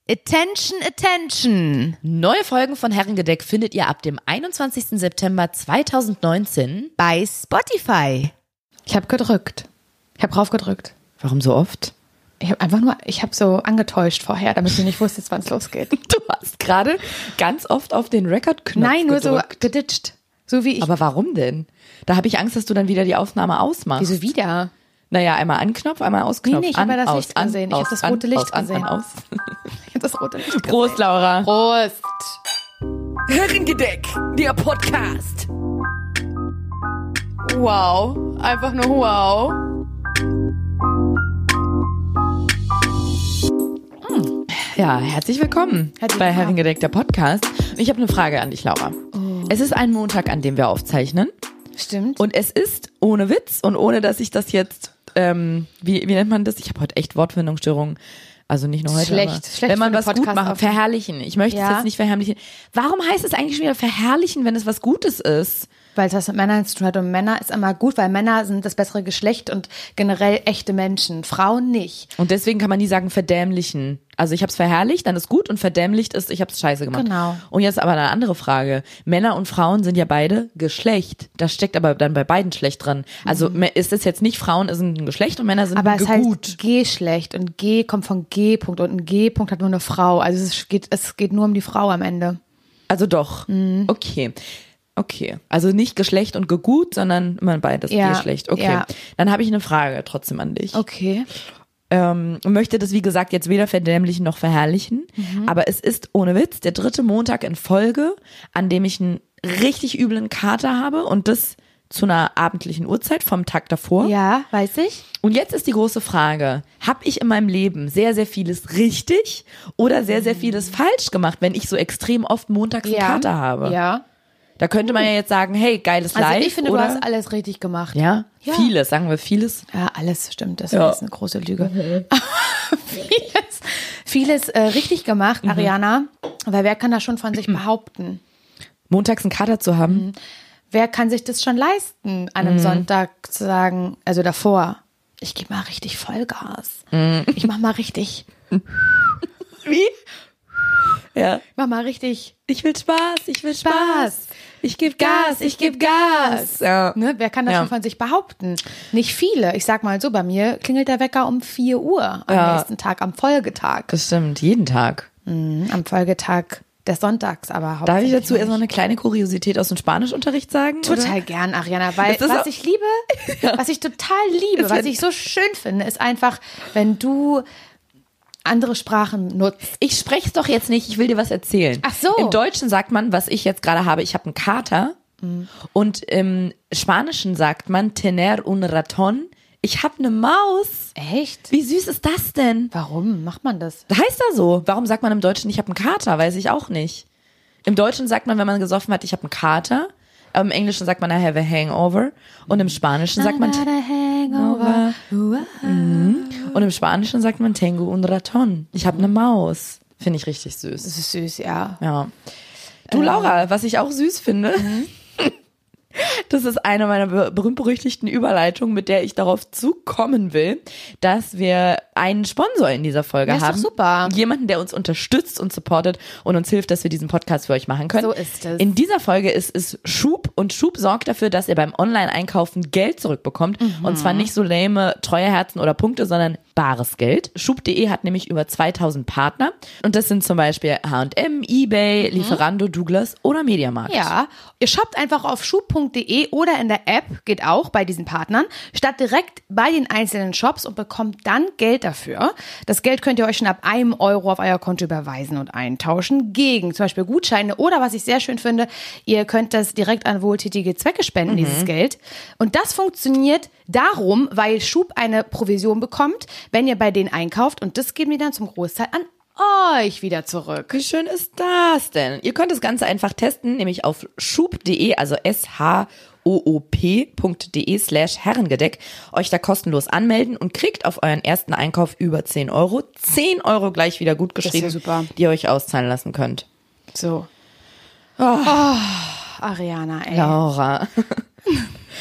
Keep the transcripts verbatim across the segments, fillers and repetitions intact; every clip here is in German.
Attention, attention! Neue Folgen von Herrengedeck findet ihr ab dem einundzwanzigsten September zweitausendneunzehn bei Spotify. Ich habe gedrückt. Ich habe rauf gedrückt. Warum so oft? Ich habe einfach nur, ich habe so angetäuscht vorher, damit du nicht wusstest, wann es losgeht. Du hast gerade ganz oft auf den Record-Knopf Nein, nur gedrückt. so geditscht. So wie ich. Aber warum denn? Da habe ich Angst, dass du dann wieder die Aufnahme ausmachst. Wieso wieder? Naja, einmal anknopf, einmal ausknopf. Nee, nee, ich an, habe ja das aus, Licht an, gesehen. Ich aus, habe das an, rote Licht aus, an, gesehen. An, aus. Ich habe das rote Licht Prost, gesehen. Laura. Prost. Herrengedeck, der Podcast. Wow. Einfach nur wow. Ja, herzlich willkommen Herzlich bei willkommen. Herrengedeck, der Podcast. Ich habe eine Frage an dich, Laura. Oh. Es ist ein Montag, an dem wir aufzeichnen. Stimmt. Und es ist ohne Witz und ohne, dass ich das jetzt, ähm, wie, wie nennt man das? Ich habe heute echt Wortfindungsstörungen. Also nicht nur heute, Schlecht. aber Schlecht wenn man für was eine gut macht, Podcast-Aufnahme. verherrlichen. Ich möchte es Ja. jetzt nicht verherrlichen. Warum heißt es eigentlich schon wieder verherrlichen, wenn es was Gutes ist? Weil es was mit Männern zu tun hat. Und Männer ist immer gut, weil Männer sind das bessere Geschlecht und generell echte Menschen. Frauen nicht. Und deswegen kann man nie sagen verdämlichen. Also ich habe es verherrlicht, dann ist gut und verdämlicht ist, ich habe es scheiße gemacht. Genau. Und jetzt aber eine andere Frage. Männer und Frauen sind ja beide Geschlecht. Das steckt aber dann bei beiden schlecht dran. Also ist es jetzt nicht, Frauen sind ein Geschlecht und Männer sind Aber ein es Gegut. heißt G-Schlecht und G kommt von G-Punkt und ein G-Punkt hat nur eine Frau. Also es geht, es geht nur um die Frau am Ende. Also doch. Okay. Okay. Also nicht Geschlecht und Gegut, sondern immer beides Ja, Geschlecht. Okay. ja. Dann habe ich eine Frage trotzdem an dich. Okay. Ähm, möchte das, wie gesagt, jetzt weder verdämlichen noch verherrlichen. Mhm. Aber es ist ohne Witz der dritte Montag in Folge, an dem ich einen richtig üblen Kater habe und das zu einer abendlichen Uhrzeit vom Tag davor. Ja, weiß ich. Und jetzt ist die große Frage, habe ich in meinem Leben sehr, sehr vieles richtig oder sehr, sehr vieles falsch gemacht, wenn ich so extrem oft montags einen Ja. Kater habe? Ja. Da könnte man ja jetzt sagen, hey, geiles Also Live, ich finde, oder? du hast alles richtig gemacht. Ja? Ja. Vieles, sagen wir vieles. Ja, alles stimmt. Das Ja. ist eine große Lüge. vieles vieles äh, richtig gemacht, Ariana. Weil wer kann das schon von sich behaupten? Montags einen Kater zu haben. Wer kann sich das schon leisten, an einem Sonntag zu sagen, also davor, ich gebe mal richtig Vollgas. Ich mach mal richtig, Wie? Ja. ich mach mal richtig Ich will Spaß, ich will Spaß. Spaß. Ich gebe Gas, ich gebe Gas. Ja. Ne, wer kann das Ja. schon von sich behaupten? Nicht viele. Ich sag mal so, bei mir klingelt der Wecker um vier Uhr am Ja. nächsten Tag, am Folgetag. Das stimmt, jeden Tag. Mhm, am Folgetag des Sonntags, aber Darf ich hauptsächlich dazu erstmal nicht. eine kleine Kuriosität aus dem Spanischunterricht sagen? Total oder? gern, Ariana, weil Das ist was auch- ich liebe, was ich total liebe, Es was wird- ich so schön finde, ist einfach, wenn du andere Sprachen nutzt. Ich spreche es doch jetzt nicht, ich will dir was erzählen. Ach so. Im Deutschen sagt man, was ich jetzt gerade habe, ich habe einen Kater. Und im Spanischen sagt man tener un ratón. Ich habe eine Maus. Echt? Wie süß ist das denn? Warum macht man das? Heißt das so? Warum sagt man im Deutschen, ich habe einen Kater? Weiß ich auch nicht. Im Deutschen sagt man, wenn man gesoffen hat, ich habe einen Kater. Aber im Englischen sagt man, I have a hangover. Und im Spanischen sagt man, Hangover. und im Spanischen sagt man Tengo un ratón. Ich habe eine Maus. Finde ich richtig süß. Das ist süß, ja. Ja. Du, Laura, was ich auch süß finde, das ist eine meiner be- berühmt-berüchtigten Überleitungen, mit der ich darauf zukommen will, dass wir einen Sponsor in dieser Folge Ja, ist doch haben. super. Jemanden, der uns unterstützt und supportet und uns hilft, dass wir diesen Podcast für euch machen können. So ist es. In dieser Folge ist es Schub und Schub sorgt dafür, dass ihr beim Online-Einkaufen Geld zurückbekommt. Mhm. Und zwar nicht so lame Treueherzen oder Punkte, sondern bares Geld. Schub punkt de hat nämlich über zweitausend Partner. Und das sind zum Beispiel H und M, eBay, Lieferando, Douglas oder Mediamarkt. Mhm. Ja, ihr shoppt einfach auf schub punkt de oder in der App, geht auch bei diesen Partnern, statt direkt bei den einzelnen Shops und bekommt dann Geld dafür. Das Geld könnt ihr euch schon ab einem Euro auf euer Konto überweisen und eintauschen gegen zum Beispiel Gutscheine oder, was ich sehr schön finde, ihr könnt das direkt an wohltätige Zwecke spenden, dieses Geld. Und das funktioniert darum, weil Schub eine Provision bekommt, wenn ihr bei denen einkauft und das geben die dann zum Großteil an euch wieder zurück. Wie schön ist das denn? Ihr könnt das Ganze einfach testen, nämlich auf schub punkt de, also S H O O P punkt de slash Herrengedeck, euch da kostenlos anmelden und kriegt auf euren ersten Einkauf über zehn Euro, zehn Euro gleich wieder gut geschrieben, ist ja super. die ihr euch auszahlen lassen könnt. So. Oh, Ariana, ey. Laura.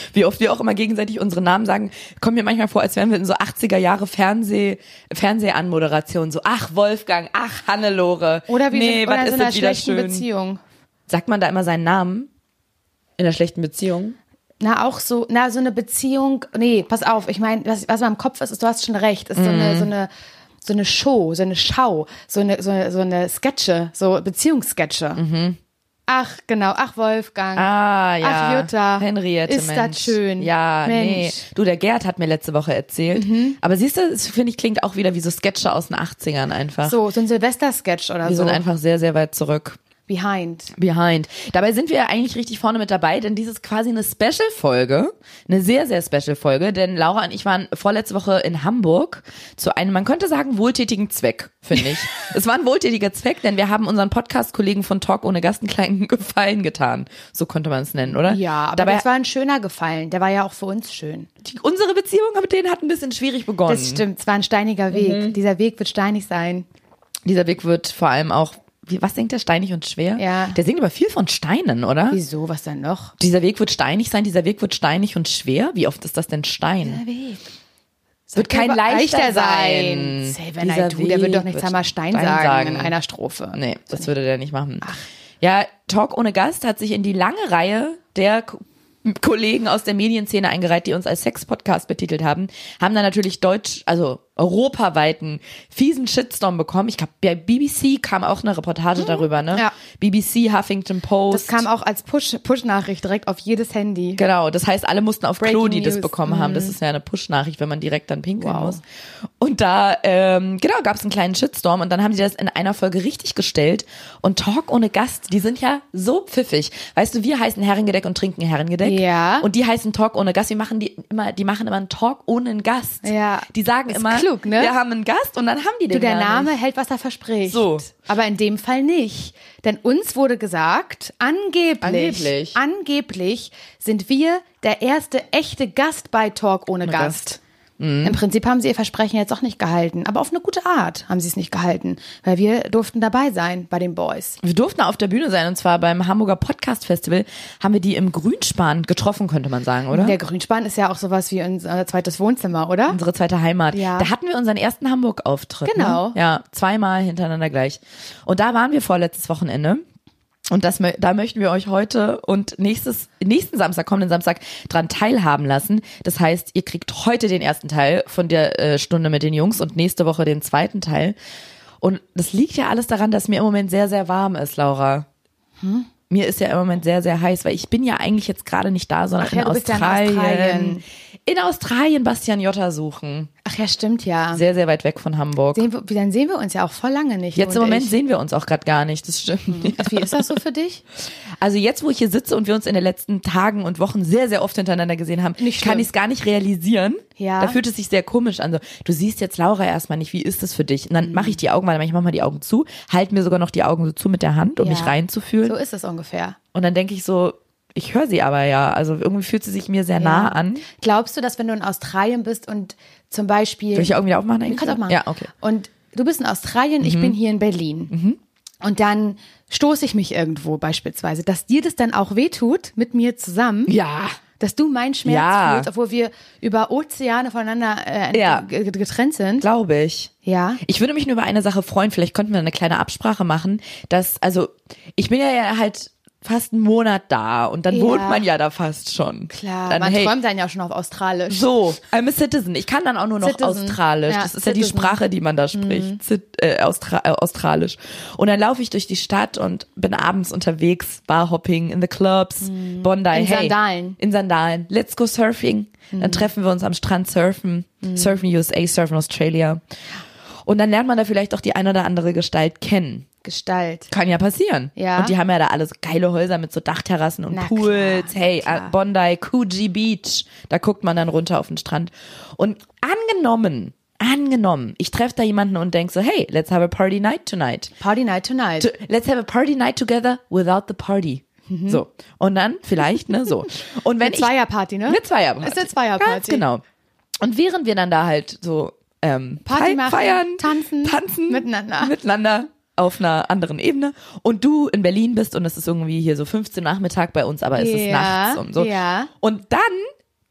Wie oft wir auch immer gegenseitig unsere Namen sagen, kommt mir manchmal vor, als wären wir in so achtziger Jahre Fernseh, Fernsehanmoderation. So, ach Wolfgang, ach Hannelore. Oder wie nee, so, oder was in so ist einer das wieder schlechten schön? Beziehung. Sagt man da immer seinen Namen? In einer schlechten Beziehung? Na, auch so, na, so eine Beziehung, nee, pass auf, ich meine, was, was man im Kopf ist, ist, du hast schon recht, ist so eine, so eine, so eine Show, so eine Schau, so eine, so eine, so eine Sketche, so Beziehungssketche. Mhm. Ach, genau, ach Wolfgang. Ah, ja. Ach Jutta. Henriette, ist Mensch. das schön. Ja, Mensch. nee. Du, der Gerd hat mir letzte Woche erzählt. Mhm. Aber siehst du, das finde ich klingt auch wieder wie so Sketche aus den achtzigern einfach. So, so ein Silvester-Sketch oder Wir so. sind einfach sehr, sehr weit zurück. Behind. Behind. Dabei sind wir eigentlich richtig vorne mit dabei, denn dies ist quasi eine Special-Folge, eine sehr, sehr Special-Folge, denn Laura und ich waren vorletzte Woche in Hamburg zu einem, man könnte sagen, wohltätigen Zweck, finde ich. Es war ein wohltätiger Zweck, denn wir haben unseren Podcast-Kollegen von Talk ohne Gast einen kleinen Gefallen getan. So konnte man es nennen, oder? Ja, aber Dabei, das war ein schöner Gefallen. Der war ja auch für uns schön. die, unsere Beziehung mit denen hat ein bisschen schwierig begonnen. Das stimmt, es war ein steiniger Weg. Mhm. Dieser Weg wird steinig sein. Dieser Weg wird vor allem auch, wie, was singt der, steinig und schwer? Ja. Der singt aber viel von Steinen, oder? Wieso, was denn noch? Dieser Weg wird steinig sein, dieser Weg wird steinig und schwer. Wie oft ist das denn Stein? Der Weg. Wird kein leichter sein. Save Dieser I do, der wird doch nicht Weg einmal wird Stein, Stein sagen, sagen. in einer Strophe. Nee, das würde der nicht machen. Ja, Talk ohne Gast hat sich in die lange Reihe der Ko- Kollegen aus der Medienszene eingereiht, die uns als Sex-Podcast betitelt haben, haben dann natürlich deutsch, also europaweiten fiesen Shitstorm bekommen. Ich glaube, bei B B C kam auch eine Reportage darüber, ne? Ja. B B C, Huffington Post. Das kam auch als Push, Push-Nachricht direkt auf jedes Handy. Genau, das heißt, alle mussten auf Klo, Breaking die das News. bekommen haben. Das ist ja eine Push-Nachricht, wenn man direkt dann pinkeln muss. Und da, ähm, genau, gab es einen kleinen Shitstorm und dann haben die das in einer Folge richtig gestellt. Und Talk ohne Gast, die sind ja so pfiffig. Weißt du, wir heißen Herrengedeck und trinken Herrengedeck. Ja. Und die heißen Talk ohne Gast. Wir machen die immer, die machen immer einen Talk ohne einen Gast. Ja. Die sagen Ist immer, klug, ne? wir haben einen Gast und dann haben die den Du, der gar Name nicht. hält, was er verspricht. So. Aber in dem Fall nicht. Denn uns wurde gesagt, angeblich, Angeblich. angeblich sind wir der erste echte Gast bei Talk ohne, Ohne Gast. Gast. Mhm. Im Prinzip haben sie ihr Versprechen jetzt auch nicht gehalten. Aber auf eine gute Art haben sie es nicht gehalten. Weil wir durften dabei sein bei den Boys. Wir durften auf der Bühne sein und zwar beim Hamburger Podcast Festival haben wir die im Grünspan getroffen, könnte man sagen, oder? Der Grünspan ist ja auch sowas wie unser zweites Wohnzimmer, oder? Unsere zweite Heimat. Ja. Da hatten wir unseren ersten Hamburg-Auftritt. Genau. Ne? Ja, zweimal hintereinander gleich. Und da waren wir vorletztes Wochenende. Und das, mö- da möchten wir euch heute und nächstes, nächsten Samstag, kommenden Samstag dran teilhaben lassen. Das heißt, ihr kriegt heute den ersten Teil von der äh, Stunde mit den Jungs und nächste Woche den zweiten Teil. Und das liegt ja alles daran, dass mir im Moment sehr, sehr warm ist, Laura. Hm? Mir ist ja im Moment sehr, sehr heiß, weil ich bin ja eigentlich jetzt gerade nicht da, sondern Ach ja, in du bist ja in Australien. Australien. In Australien Bastian Jotta suchen. Ach ja, stimmt ja. Sehr, sehr weit weg von Hamburg. Sehen wir, dann sehen wir uns ja auch voll lange nicht. Jetzt du im und Moment ich. sehen wir uns auch gerade gar nicht, das stimmt. Wie ist das so für dich? Also jetzt, wo ich hier sitze und wir uns in den letzten Tagen und Wochen sehr, sehr oft hintereinander gesehen haben, Nicht schlimm. kann ich es gar nicht realisieren. Ja. Da fühlt es sich sehr komisch an. So, du siehst jetzt Laura erstmal nicht, wie ist das für dich? Und dann mache ich die Augen, weil ich mache mal die Augen zu, halte mir sogar noch die Augen so zu mit der Hand, um Ja. mich reinzufühlen. So ist es ungefähr. Und dann denke ich so, ich höre sie aber ja. Also irgendwie fühlt sie sich mir sehr nah Ja. an. Glaubst du, dass wenn du in Australien bist und zum Beispiel... Soll ich die Augen wieder aufmachen? Du eigentlich? kannst auch machen. Ja, okay. Und du bist in Australien, ich bin hier in Berlin. Und dann stoße ich mich irgendwo beispielsweise, dass dir das dann auch wehtut mit mir zusammen. Ja. Dass du meinen Schmerz Ja. fühlst, obwohl wir über Ozeane voneinander äh, Ja. g- g- getrennt sind. Glaube ich. Ja. Ich würde mich nur über eine Sache freuen, vielleicht könnten wir eine kleine Absprache machen, dass, also, ich bin ja halt fast einen Monat da und dann Ja. wohnt man ja da fast schon. Klar, dann, man hey, träumt dann ja schon auf Australisch. so, I'm a citizen. Ich kann dann auch nur noch Citizen. Australisch. Ja, das ist ja die Citizen. Mhm. Sprache, die man da spricht. Zit, äh, Austra äh, Australisch. Und dann laufe ich durch die Stadt und bin abends unterwegs, Barhopping, in the clubs, Bondi. Mhm. In hey, Sandalen. In Sandalen. Let's go surfing. Dann treffen wir uns am Strand surfen. Surfen U S A, surfen Australia. Und dann lernt man da vielleicht auch die ein oder andere Gestalt kennen. Gestalt. Kann ja passieren. Ja. Und die haben ja da alle so geile Häuser mit so Dachterrassen und Na Pools. klar, hey, klar. äh, Bondi, Coogee Beach. Da guckt man dann runter auf den Strand. Und angenommen, angenommen, ich treffe da jemanden und denk so, hey, let's have a party night tonight. Party night tonight. To, let's have a party night together without the party. So. Und dann vielleicht, ne, so. Und wenn Eine ich Zweierparty, ne? eine Zweierparty. Ist eine Zweierparty. Ganz genau. Und während wir dann da halt so ähm, Party fei- machen, feiern, tanzen, tanzen, miteinander. miteinander auf einer anderen Ebene und du in Berlin bist und es ist irgendwie hier so fünfzehn Uhr Nachmittag bei uns, aber es ist Ja, nachts und so. ja. Und dann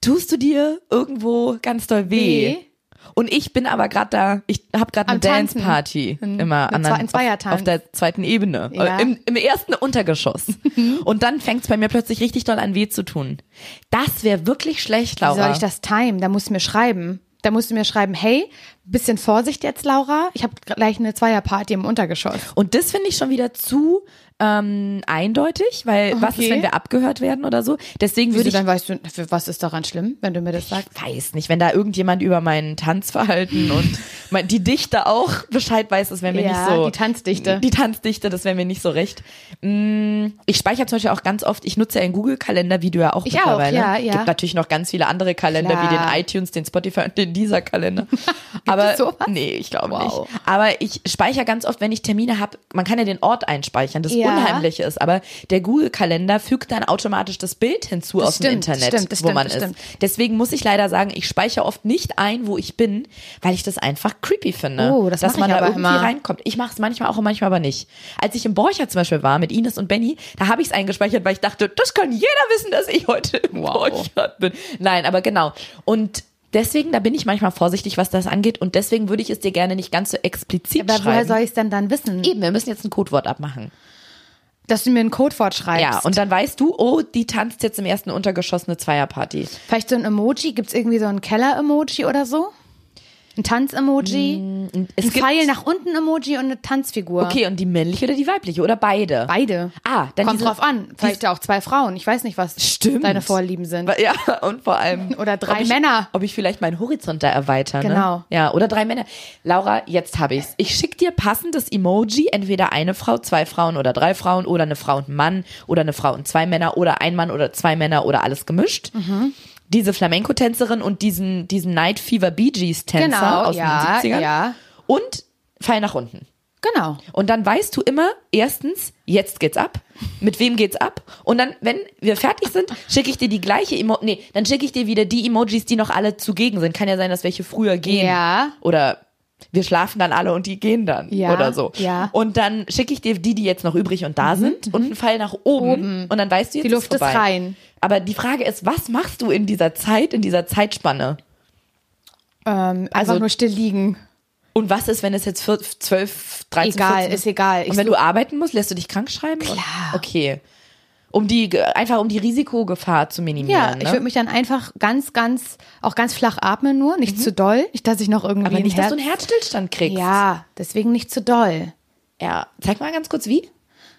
tust du dir irgendwo ganz doll weh. Nee. Und ich bin aber gerade da, ich habe gerade eine Am Tanzen. Dance-Party Ein- immer ein an Zwei- der, ein auf, Zweiertanz. auf der zweiten Ebene, Ja. äh, im, im ersten Untergeschoss. Und dann fängt's bei mir plötzlich richtig doll an weh zu tun. Das wäre wirklich schlecht, Wie Laura. soll ich das timen? Da musst du mir schreiben. Da musst du mir schreiben, hey, bisschen Vorsicht jetzt, Laura. Ich habe gleich eine Zweierparty im Untergeschoss. Und das finde ich schon wieder zu ähm, eindeutig, weil was ist, Okay. wenn wir abgehört werden oder so? Deswegen würde Wieso, ich, dann weißt du, für was ist daran schlimm, wenn du mir das sagst? weiß nicht, wenn da irgendjemand über mein Tanzverhalten und mein, die Dichte auch Bescheid weiß, das wäre mir Ja, nicht so. die Tanzdichte. Die Tanzdichte, das wäre mir nicht so recht. Mm, Ich speichere zum Beispiel auch ganz oft, ich nutze ja einen Google-Kalender, wie du ja auch Ich auch, mittlerweile. ja, ja. Gibt natürlich noch ganz viele andere Kalender, Klar. wie den iTunes, den Spotify und den Deezer-Kalender. Aber es sowas? nee, ich glaube Wow. nicht. Aber ich speichere ganz oft, wenn ich Termine habe, man kann ja den Ort einspeichern. Das Ja. Unheimliche ist, aber der Google-Kalender fügt dann automatisch das Bild hinzu Das aus dem stimmt, Internet, das stimmt, das wo stimmt, man das ist. stimmt. Deswegen muss ich leider sagen, ich speichere oft nicht ein, wo ich bin, weil ich das einfach creepy finde, Oh, das dass mach man ich da aber irgendwie immer. reinkommt. Ich mache es manchmal auch und manchmal aber nicht. Als ich im Borcher zum Beispiel war mit Ines und Benny, da habe ich es eingespeichert, weil ich dachte, das kann jeder wissen, dass ich heute im Wow. Borchert bin. Nein, aber genau. Und deswegen, da bin ich manchmal vorsichtig, was das angeht und deswegen würde ich es dir gerne nicht ganz so explizit Aber woher schreiben. soll ich es denn dann wissen? Eben, wir müssen jetzt ein Codewort abmachen. Dass du mir ein Codewort schreibst. Ja, und dann weißt du, oh, die tanzt jetzt im ersten Untergeschoss eine Zweierparty. Vielleicht so ein Emoji? Gibt's irgendwie so ein Keller-Emoji oder so? Ein Tanz-Emoji? Es ein gibt- Pfeil nach unten Emoji und eine Tanzfigur. Okay, und die männliche oder die weibliche oder beide? Beide. Ah, dann Kommt diese- drauf an. Vielleicht auch zwei Frauen. Ich weiß nicht, was Stimmt. deine Vorlieben sind. Ja, und vor allem. Oder drei ob ich, Männer. Ob ich vielleicht meinen Horizont da erweitere. Genau. Ne? Ja, oder drei Männer. Laura, jetzt habe ich's. Ich schicke dir passendes Emoji, entweder eine Frau, zwei Frauen oder drei Frauen oder eine Frau und ein Mann oder eine Frau und zwei Männer oder ein Mann oder zwei Männer oder alles gemischt. Mhm. Diese Flamenco-Tänzerin und diesen, diesen Night Fever Bee Gees-Tänzer Genau, aus ja, den siebzigern. ja. Und Pfeil nach unten. Genau. Und dann weißt du immer, erstens, jetzt geht's ab. Mit wem geht's ab? Und dann, wenn wir fertig sind, schicke ich dir die gleiche Emo nee, dann schicke ich dir wieder die Emojis, die noch alle zugegen sind. Kann ja sein, dass welche früher gehen. Ja. Oder wir schlafen dann alle und die gehen dann. Ja, Oder so. ja. Und dann schicke ich dir die, die jetzt noch übrig und da sind und einen Pfeil nach oben. Oben. Und dann weißt du, jetzt Die Luft ist vorbei. rein. Aber die Frage ist, was machst du in dieser Zeit, in dieser Zeitspanne? Ähm, einfach Also- nur still liegen. Und was ist, wenn es jetzt vier, zwölf, dreizehn, Egal, vierzehn ist egal. Ich Und wenn such- du arbeiten musst, lässt du dich krank schreiben? Klar. Okay. Um die, einfach um die Risikogefahr zu minimieren. Ja, ne? ich würde mich dann einfach ganz, ganz, auch ganz flach atmen nur, nicht zu doll. Nicht, dass ich noch irgendwie Aber nicht, dass ein du einen Herz... Herzstillstand kriegst. Ja, deswegen nicht zu doll. Ja. Zeig mal ganz kurz, wie.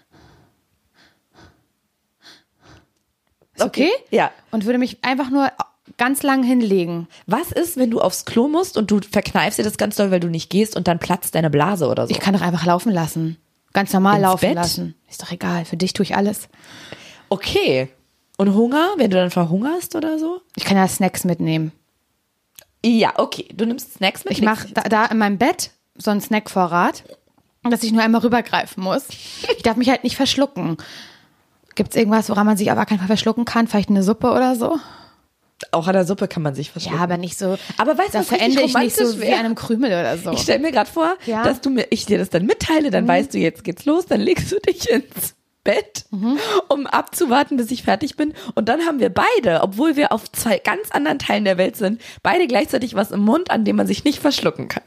Ist okay? Ja. Und würde mich einfach nur ganz lang hinlegen. Was ist, wenn du aufs Klo musst und du verkneifst dir das ganz doll, weil du nicht gehst und dann platzt deine Blase oder so? Ich kann doch einfach laufen lassen. Ganz normal Ins laufen Bett? lassen. Ist doch egal. Für dich tue ich alles. Okay. Und Hunger, wenn du dann verhungerst oder so? Ich kann ja Snacks mitnehmen. Ja, okay. Du nimmst Snacks mit? Ich mache da, da in meinem Bett so einen Snackvorrat, dass ich nur einmal rübergreifen muss. Ich darf mich halt nicht verschlucken. Gibt es irgendwas, woran man sich aber keinen Fall verschlucken kann? Vielleicht eine Suppe oder so? Auch an der Suppe kann man sich verschlucken. Ja, aber nicht so. Aber weißt du, da was richtig verende ich nicht so romantisch wie wär? einem Krümel oder so. Ich stelle mir gerade vor, Ja. dass du mir, ich dir das dann mitteile, dann weißt du, jetzt geht's los, dann legst du dich ins Bett, um abzuwarten, bis ich fertig bin. Und dann haben wir beide, obwohl wir auf zwei ganz anderen Teilen der Welt sind, beide gleichzeitig was im Mund, an dem man sich nicht verschlucken kann.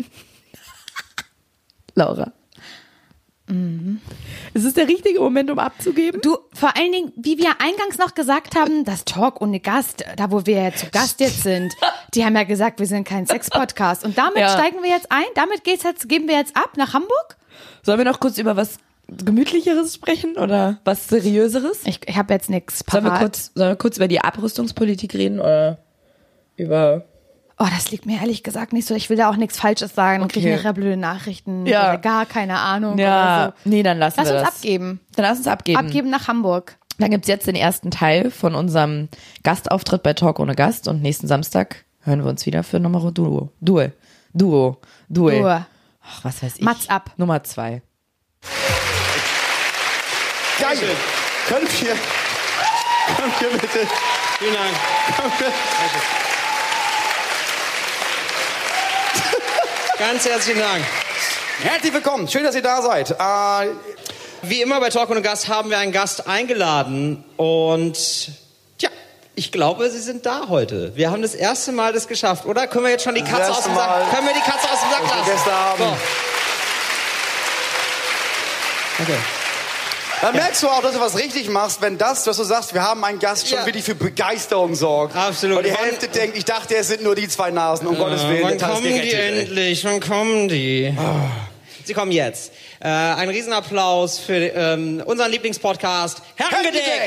Laura. Ist es der richtige Moment, um abzugeben? Du, vor allen Dingen, wie wir eingangs noch gesagt haben, das Talk ohne Gast, da wo wir ja zu Gast jetzt sind, die haben ja gesagt, wir sind kein Sex-Podcast. Und damit Ja. steigen wir jetzt ein, damit geht's jetzt, geben wir jetzt ab nach Hamburg. Sollen wir noch kurz über was Gemütlicheres sprechen oder was Seriöseres? Ich, ich habe jetzt nichts Sollen wir, parat. kurz, sollen wir kurz über die Abrüstungspolitik reden oder über... Oh, das liegt mir ehrlich gesagt nicht so. Ich will da auch nichts Falsches sagen und kriege Okay. nachher blöde Nachrichten Ja. oder gar keine Ahnung Ja, oder so. nee, dann lassen Lass wir uns das. abgeben. Dann lass uns abgeben. Abgeben nach Hamburg. Dann gibt's jetzt den ersten Teil von unserem Gastauftritt bei Talk ohne Gast und nächsten Samstag hören wir uns wieder für Nummer Duo. Duel. Duo. Duel. Duo. Ach, was weiß ich. Mats ab. Nummer zwei. Geil. Können wir, können wir bitte, Vielen Dank. können wir, Ganz herzlichen Dank. herzlich willkommen. Schön, dass ihr da seid. Äh, Wie immer bei Talk ohne Gast haben wir einen Gast eingeladen und tja, Ich glaube, Sie sind da heute. Wir haben das erste Mal das geschafft, oder? Können wir jetzt schon die Katze Das aus dem erste Mal. Sack? Können wir die Katze aus dem Sack Was wir lassen? gestern haben. So. Okay. Dann merkst du auch, dass du was richtig machst, wenn das, was du sagst, wir haben einen Gast, schon Ja. wirklich für Begeisterung sorgt. Absolut. Weil die Hälfte denkt, ich dachte, es sind nur die zwei Nasen, um Gottes Willen. Wann der Tag ist kommen die gerettet, ey. endlich? Wann kommen die? Sie kommen jetzt. Äh, ein Riesenapplaus für ähm, unseren Lieblingspodcast Herrengedeck. Herrengedeck.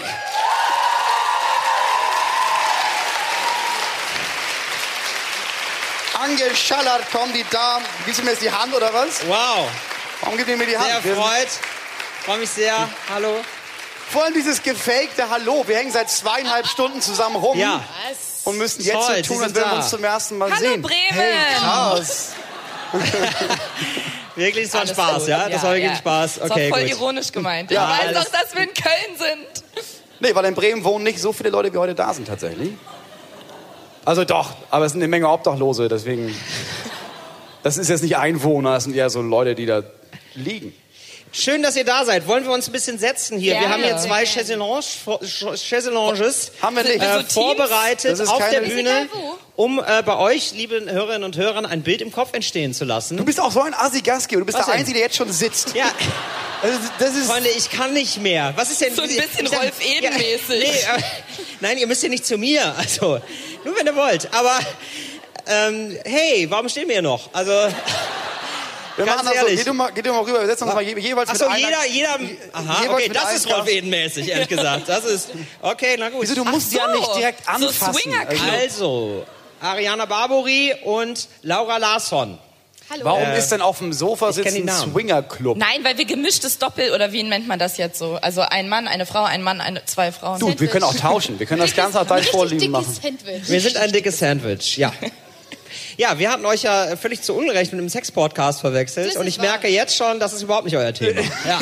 Angeschallert kommen die Damen. Gibst du mir jetzt die Hand oder was? Wow, Warum gibt ihr mir die Hand? sehr Wir sind- erfreut. Freue mich sehr. Hallo. Vor allem dieses gefakte Hallo. Wir hängen seit zweieinhalb Stunden zusammen rum Ja. und müssen jetzt Toll, so tun, Sie als sind würden wir da. uns zum ersten Mal Hallo, sehen. Bremen. Hey, krass. Wirklich, es war Alles Spaß, gut. ja? Das war wirklich ja. Spaß. Das Okay, war voll gut. ironisch gemeint. Ja, ich weiß alles- doch, dass wir in Köln sind. Nee, weil in Bremen wohnen nicht so viele Leute, wie heute da sind tatsächlich. Also doch, aber es sind eine Menge Obdachlose, deswegen... Das ist jetzt nicht Einwohner, das sind eher so Leute, die da liegen. Schön, dass ihr da seid. Wollen wir uns ein bisschen setzen hier? Wir Gerne. haben hier zwei Chaiselonges, Chaiselonges Haben wir nicht. äh, Also Teams? vorbereitet Das ist auf keine- der Ist Bühne, egal um äh, bei euch, liebe Hörerinnen und Hörern, ein Bild im Kopf entstehen zu lassen. Du bist auch so ein Assi-Gastgeber, du bist Was der denn? Einzige, der jetzt schon sitzt. Ja, Das ist, das ist Freunde, ich kann nicht mehr. Was ist denn... So ein bisschen Ich sag- Rolf Eden-mäßig. Ja, nee, äh, nein, ihr müsst ja nicht zu mir. Also, nur wenn ihr wollt. Aber, ähm, hey, warum stehen wir hier noch? Also... wir ganz machen das so. ehrlich. Geh du, mal, geh du mal rüber, wir setzen uns mal je, jeweils Achso, mit einer... jeder, jeder, aha, jeweils okay, mit das einem ist Rolf Gast. Eden-mäßig, ehrlich gesagt. Das ist, okay, na gut. Wieso, du musst so, ja nicht direkt so anfassen. Swingerclub. Also, Ariana Barbori und Laura Larsson. Warum ist denn auf dem Sofa kenn die sitzen ein Namen. Swingerclub? Nein, weil wir gemischtes Doppel, oder wie nennt man das jetzt so? Also ein Mann, eine Frau, ein Mann, eine, zwei Frauen. Du, wir können auch tauschen. Wir können das Ganze nach deinen Vorlieben machen. Sandwich. Wir sind ein dickes Sandwich, ja. Ja, wir hatten euch ja völlig zu Unrecht mit einem Sex-Podcast verwechselt. Das Und ist ich wahr. merke jetzt schon, das ist überhaupt nicht euer Thema. Ja.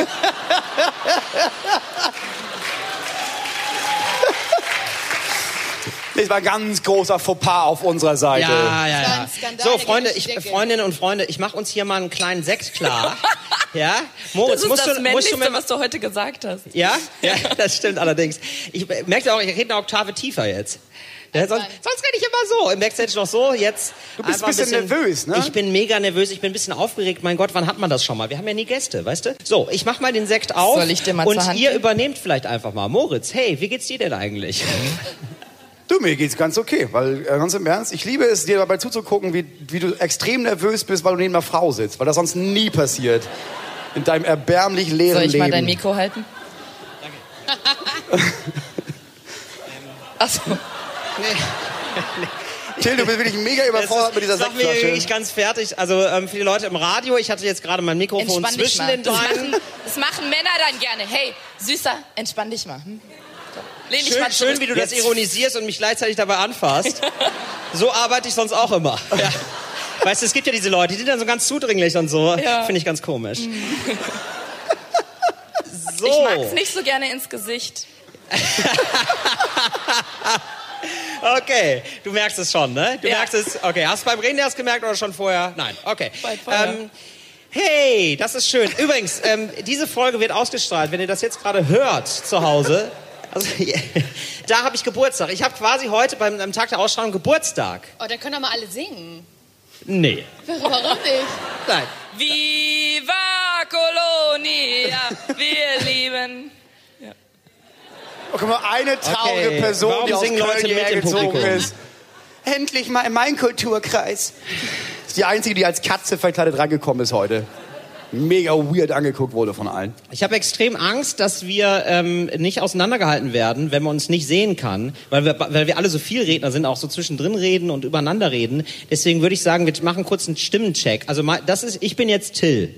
Das war ein ganz großer Fauxpas auf unserer Seite. Ja, ja, Das war ja. ein Skandal, So, der Freunde, geht ich, durch die Decke. Freundinnen und Freunde, ich mache uns hier mal einen kleinen Sekt klar. Ja? Moritz, Das ist musst, das du, musst du Männlichste, mir... was du heute gesagt hast. Ja? Ja, das stimmt allerdings. Ich merke auch, ich rede eine Oktave tiefer jetzt. Ja, sonst, sonst rede ich immer so. Im Backstage noch so, jetzt. Du bist einfach ein bisschen nervös, ne? Ich bin mega nervös, ich bin ein bisschen aufgeregt. Mein Gott, wann hat man das schon mal? Wir haben ja nie Gäste, weißt du? So, ich mach mal den Sekt auf. Soll ich dir mal und zur Hand ihr geben? übernehmt vielleicht einfach mal. Moritz, hey, wie geht's dir denn eigentlich? Du, mir geht's ganz okay, weil äh, ganz im Ernst, ich liebe es, dir dabei zuzugucken, wie, wie du extrem nervös bist, weil du neben einer Frau sitzt, weil das sonst nie passiert. In deinem erbärmlich leeren Soll ich Leben. mal dein Mikro halten? Danke. Achso. Till, du bist wirklich mega überfordert mit dieser Das macht mich Sektflasche. wirklich ganz fertig. Also ähm, für die Leute im Radio, ich hatte jetzt gerade mein Mikrofon Entspann dich zwischen mal. den Das Beinen. machen, das machen Männer dann gerne. Hey, Süßer, entspann dich mal. Hm? So. Lehn dich Schön, mal zurück. schön, wie du das Jetzt- ironisierst und mich gleichzeitig dabei anfasst. So arbeite ich sonst auch immer. Ja. Weißt du, es gibt ja diese Leute, die sind dann so ganz zudringlich und so. Ja. Finde ich ganz komisch. So. Ich mag's nicht so gerne ins Gesicht. Okay, du merkst es schon, ne? Du Ja. merkst es. Okay, hast du beim Reden erst gemerkt oder schon vorher? Nein, okay. Bald vorher. Ähm, hey, das ist schön. Übrigens, ähm, diese Folge wird ausgestrahlt, wenn ihr das jetzt gerade hört zu Hause. Also, da habe ich Geburtstag. Ich habe quasi heute beim am Tag der Ausstrahlung Geburtstag. Oh, da können doch mal alle singen. Nee. Warum nicht? Nein. Viva Colonia, wir lieben. Oh, guck mal, eine traurige Okay, Person, warum die aus singen Köln Leute mit hierher im gezogen Publikum? ist. Endlich mal in meinen Kulturkreis. Das ist die Einzige, die als Katze verkleidet reingekommen ist heute. Mega weird angeguckt wurde von allen. Ich habe extrem Angst, dass wir ähm, nicht auseinandergehalten werden, wenn man uns nicht sehen kann, weil wir, weil wir alle so viel Redner sind, auch so zwischendrin reden und übereinander reden. Deswegen würde ich sagen, wir machen kurz einen Stimmencheck. Also mal- das ist, ich bin jetzt Till.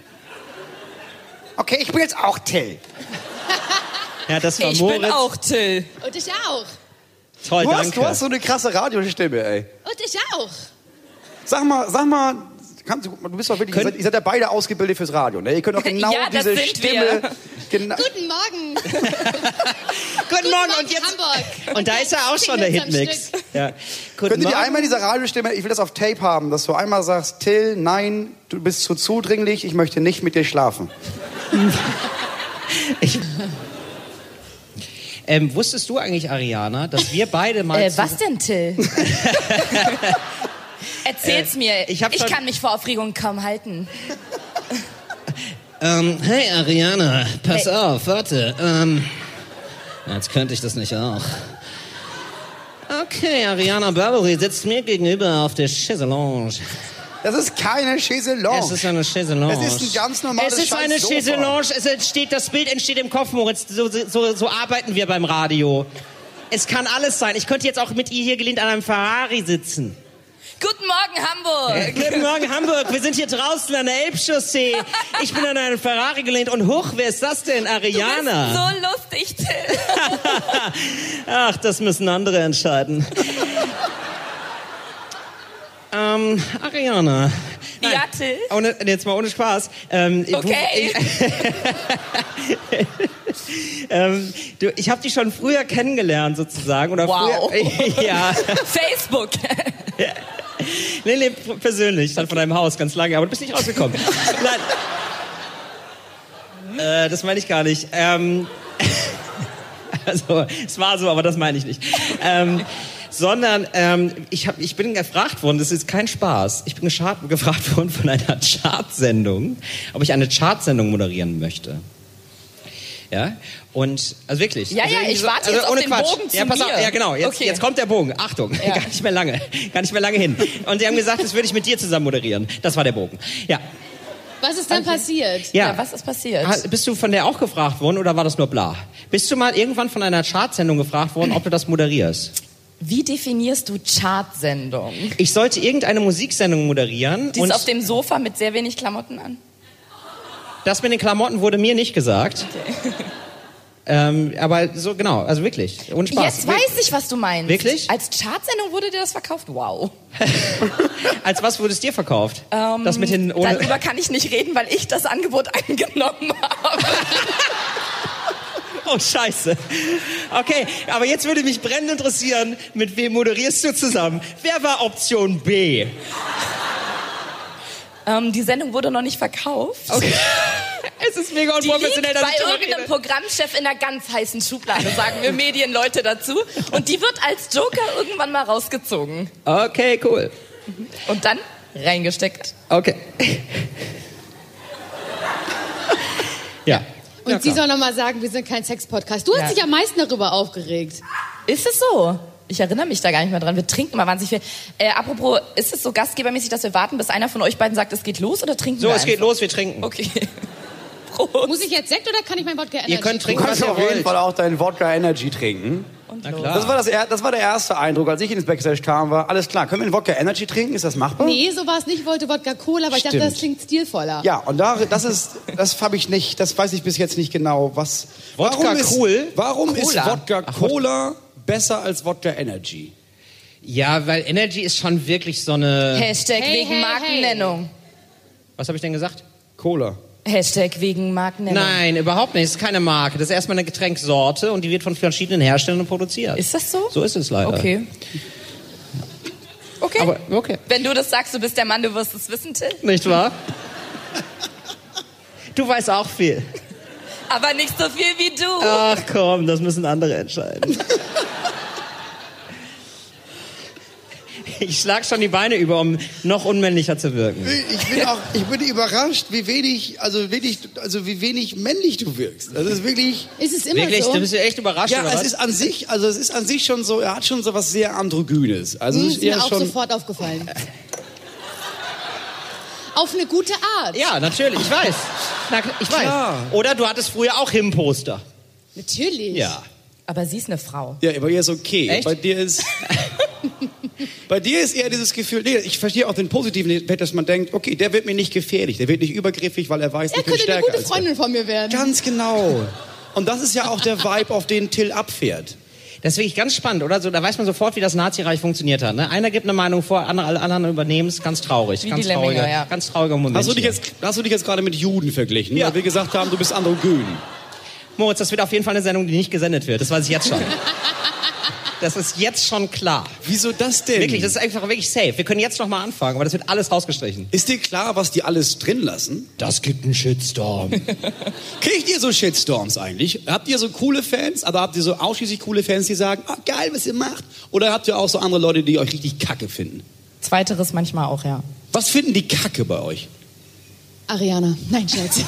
Okay, ich bin jetzt auch Till. Ja, das war Ich Moritz. bin auch Till. Und ich auch. Toll, Du hast, danke. du hast so eine krasse Radiostimme, ey. Und ich auch. Sag mal, sag mal, kannst du, du bist doch wirklich, ihr Könnt- seid, ihr seid ja beide ausgebildet fürs Radio, ne? Ihr könnt doch genau Ja, das diese sind Stimme. wir. Genau, Guten Morgen. Guten Guten Morgen Morgen, und jetzt. Hamburg. Und da ist ja auch schon der Singen wir Hitmix. uns am Stück. Ja. Guten könnt ihr die Morgen. einmal in dieser Radiostimme, ich will das auf Tape haben, dass du einmal sagst, Till, nein, du bist zu zudringlich, ich möchte nicht mit dir schlafen. Ähm, wusstest du eigentlich, Ariana, dass wir beide mal... Äh, zu- was denn, Till? Erzähl's Äh, mir. ich hab ich schon- kann mich vor Aufregung kaum halten. Ähm, hey Ariana, pass Hey. auf, warte. Ähm, jetzt könnte ich das nicht auch. Okay, Ariana Barbery sitzt mir gegenüber auf der Chaiselange. Das ist keine Chaiselange. Es ist eine Chaiselange. Es ist ein ganz normales Es ist eine Scheiß-Sofa. Chaiselange. Es entsteht, das Bild entsteht im Kopf, Moritz. So, so, so arbeiten wir beim Radio. Es kann alles sein. Ich könnte jetzt auch mit ihr hier gelehnt an einem Ferrari sitzen. Guten Morgen, Hamburg. Äh, Guten Morgen, Hamburg. Wir sind hier draußen an der Elbchaussee. Ich bin an einem Ferrari gelehnt. Und hoch, wer ist das denn? Ariana. So lustig, Till. Ach, das müssen andere entscheiden. ähm, Ariana. Nein. Ja, Till. Ohne, jetzt mal ohne Spaß. Ähm, Okay. ähm, du, ich habe dich schon früher kennengelernt, sozusagen. Oder Wow. Früher, ja. Facebook. Nee, nee, persönlich. Stand von deinem Haus ganz lange, aber du bist nicht rausgekommen. Nein. Äh, das meine ich gar nicht. Ähm, also, es war so, aber das meine ich nicht. Ähm, sondern ähm, ich, hab, ich bin gefragt worden, das ist kein Spaß, ich bin geschart, gefragt worden von einer Chartsendung, ob ich eine Chartsendung moderieren möchte. Ja, und, also wirklich. Ja, also ja, irgendwie ich warte jetzt auf ohne den Quatsch. Bogen zu ja, pass mir. Auf, ja, genau, jetzt, Okay. jetzt kommt der Bogen. Achtung, Ja. gar nicht mehr lange, gar nicht mehr lange hin. Und die haben gesagt, das würde ich mit dir zusammen moderieren. Das war der Bogen. Ja. Was ist dann passiert? Ja. Ja, was ist passiert? Ha- Bist du von der auch gefragt worden oder war das nur bla? Bist du mal irgendwann von einer Chartsendung gefragt worden, ob du das moderierst? Wie definierst du Chartsendung? Ich sollte irgendeine Musiksendung moderieren Die und ist auf dem Sofa mit sehr wenig Klamotten an. das mit den Klamotten wurde mir nicht gesagt. Okay. Ähm, aber so genau, also wirklich, ohne Spaß. Jetzt weiß ich, was du meinst. Wirklich? Als Chartsendung wurde dir das verkauft? Wow. Als was wurde es dir verkauft? Ähm, das mit den ohne Darüber kann ich nicht reden, weil ich das Angebot angenommen habe. Oh, scheiße. Okay, aber jetzt würde mich brennend interessieren, mit wem moderierst du zusammen? Wer war Option B? ähm, die Sendung wurde noch nicht verkauft. Okay. Es ist mega Die liegt unprofessionell, dass bei ich drüber irgendeinem rede. Programmchef in einer ganz heißen Schublade, sagen wir Medienleute dazu. Und die wird als Joker irgendwann mal rausgezogen. Okay, cool. Und dann reingesteckt. Okay. Ja. Und ja, sie klar. soll nochmal sagen, wir sind kein Sex-Podcast. Du Ja. hast dich am meisten darüber aufgeregt. Ist es so? Ich erinnere mich da gar nicht mehr dran. Wir trinken mal wahnsinnig viel. Äh, apropos, ist es so gastgebermäßig, dass wir warten, bis einer von euch beiden sagt, es geht los, oder trinken So, wir es geht einfach? los, wir trinken. Okay. Prost. Muss ich jetzt Sekt oder kann ich mein Wodka Energy Ihr könnt Du trinken, kannst was ihr auf jeden wollt. Fall auch deinen Wodka Energy trinken. Na klar. Das war, das, er- das war der erste Eindruck, als ich ins Backstage kam, war alles klar. Können wir einen Wodka Energy trinken? Ist das machbar? Nee, so war es nicht. Ich wollte Wodka Cola, aber ich dachte, Stimmt. das klingt stilvoller. Ja, und da, das ist, das habe ich nicht, das weiß ich bis jetzt nicht genau, was. Wodka warum ist, cool? Warum ist Cola. Wodka Cola besser als Wodka Energy? Ja, weil Energy ist schon wirklich so eine... Hashtag Hey, wegen hey, Markennennung. Was habe ich denn gesagt? Cola. Hashtag wegen Markennennung. Nein, überhaupt nicht. Es ist keine Marke. Das ist erstmal eine Getränksorte und die wird von verschiedenen Herstellern produziert. Ist das so? So ist es leider. Okay. Okay. Aber okay. Wenn du das sagst, du bist der Mann, du wirst es wissen, Till. Nicht wahr? Du weißt auch viel. Aber nicht so viel wie du. Ach komm, das müssen andere entscheiden. Ich schlag schon die Beine über, um noch unmännlicher zu wirken. Ich bin auch, ich bin überrascht, wie wenig, also wirklich, also wie wenig männlich du wirkst. Das ist wirklich. Ist es immer Wirklich, so? du bist ja echt überrascht, Ja, oder es was? ist an sich, also es ist an sich schon so, er hat schon so was sehr Androgynes. Also Hm, es ist ist mir eher auch schon. sofort aufgefallen. Auf eine gute Art. Ja, natürlich, ich weiß. Na, ich weiß. Klar. Oder du hattest früher auch Him-Poster. Natürlich. Ja. Aber sie ist eine Frau. Ja, aber ihr ist okay. Echt? Bei dir ist. Bei dir ist eher dieses Gefühl, nee, ich verstehe auch den positiven Effekt, dass man denkt, okay, der wird mir nicht gefährlich, der wird nicht übergriffig, weil er weiß, Er ich bin könnte eine stärker gute als er. Freundin von mir werden. Ganz genau. Und das ist ja auch der Vibe, auf den Till abfährt. Das ist wirklich ganz spannend, oder? So, da weiß man sofort, wie das Nazireich funktioniert hat. Ne? Einer gibt eine Meinung vor, andere, alle anderen übernehmen es. Ganz traurig. Wie ganz die Lemminge, trauriger, ja. ganz trauriger Moment. Hast du dich hier. jetzt, hast du dich jetzt gerade mit Juden verglichen? Ja. Weil wir gesagt haben, du bist androgyn. Moritz, das wird auf jeden Fall eine Sendung, die nicht gesendet wird. Das weiß ich jetzt schon. Das ist jetzt schon klar. Wieso das denn? Wirklich, das ist einfach wirklich safe. Wir können jetzt noch mal anfangen, aber das wird alles rausgestrichen. Ist dir klar, was die alles drin lassen? Das gibt einen Shitstorm. Kriegt ihr so Shitstorms eigentlich? Habt ihr so coole Fans? Aber habt ihr so ausschließlich coole Fans, die sagen, ah, geil, was ihr macht? Oder habt ihr auch so andere Leute, die euch richtig kacke finden? Zweiteres manchmal auch, ja. Was finden die kacke bei euch? Ariana. Nein, Scherz.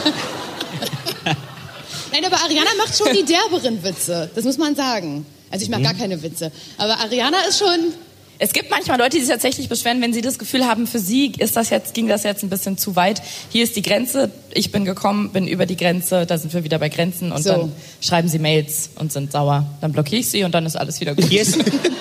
Nein, aber Ariana macht schon die derberen Witze. Das muss man sagen. Also ich mag gar keine Witze. Aber Ariana ist schon... Es gibt manchmal Leute, die sich tatsächlich beschweren, wenn sie das Gefühl haben, für sie ist das jetzt, ging das jetzt ein bisschen zu weit. Hier ist die Grenze, ich bin gekommen, bin über die Grenze, da sind wir wieder bei Grenzen und So. dann schreiben sie Mails und sind sauer. Dann blockiere ich sie und dann ist alles wieder gut. Yes.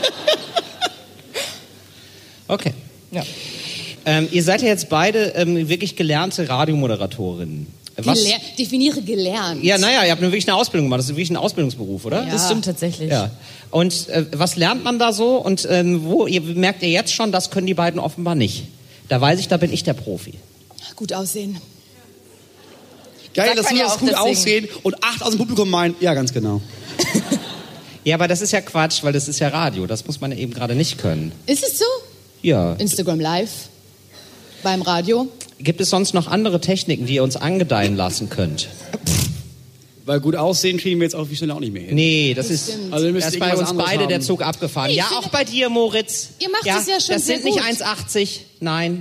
Okay. Ja. Ähm, ihr seid ja jetzt beide ähm, wirklich gelernte Radiomoderatorinnen. Was? Gelehr definiere gelernt. Ja, naja, ihr habt nur wirklich eine Ausbildung gemacht. Das ist wirklich ein Ausbildungsberuf, oder? Ja. Das stimmt tatsächlich. Ja. Und äh, was lernt man da so? Und ähm, wo ihr merkt ihr jetzt schon, das können die beiden offenbar nicht. Da weiß ich, da bin ich der Profi. Gut aussehen. Geil, Sagt dass man du ja das auch gut deswegen. aussehen und acht aus dem Publikum meinen, ja, ganz genau. Ja, aber das ist ja Quatsch, weil das ist ja Radio. Das muss man ja eben gerade nicht können. Ist es so? Ja. Instagram Live. Beim Radio. Gibt es sonst noch andere Techniken, die ihr uns angedeihen lassen könnt? Weil gut aussehen kriegen wir jetzt auch wie schnell auch nicht mehr hin. Nee, das, Das ist, stimmt. Also wir müssen das ist bei irgendwas uns anderes beide haben. der Zug abgefahren. Nee, ich Ja, finde- auch bei dir, Moritz. Ihr macht es ja schon Das sehr sind nicht gut. eins achtzig, nein.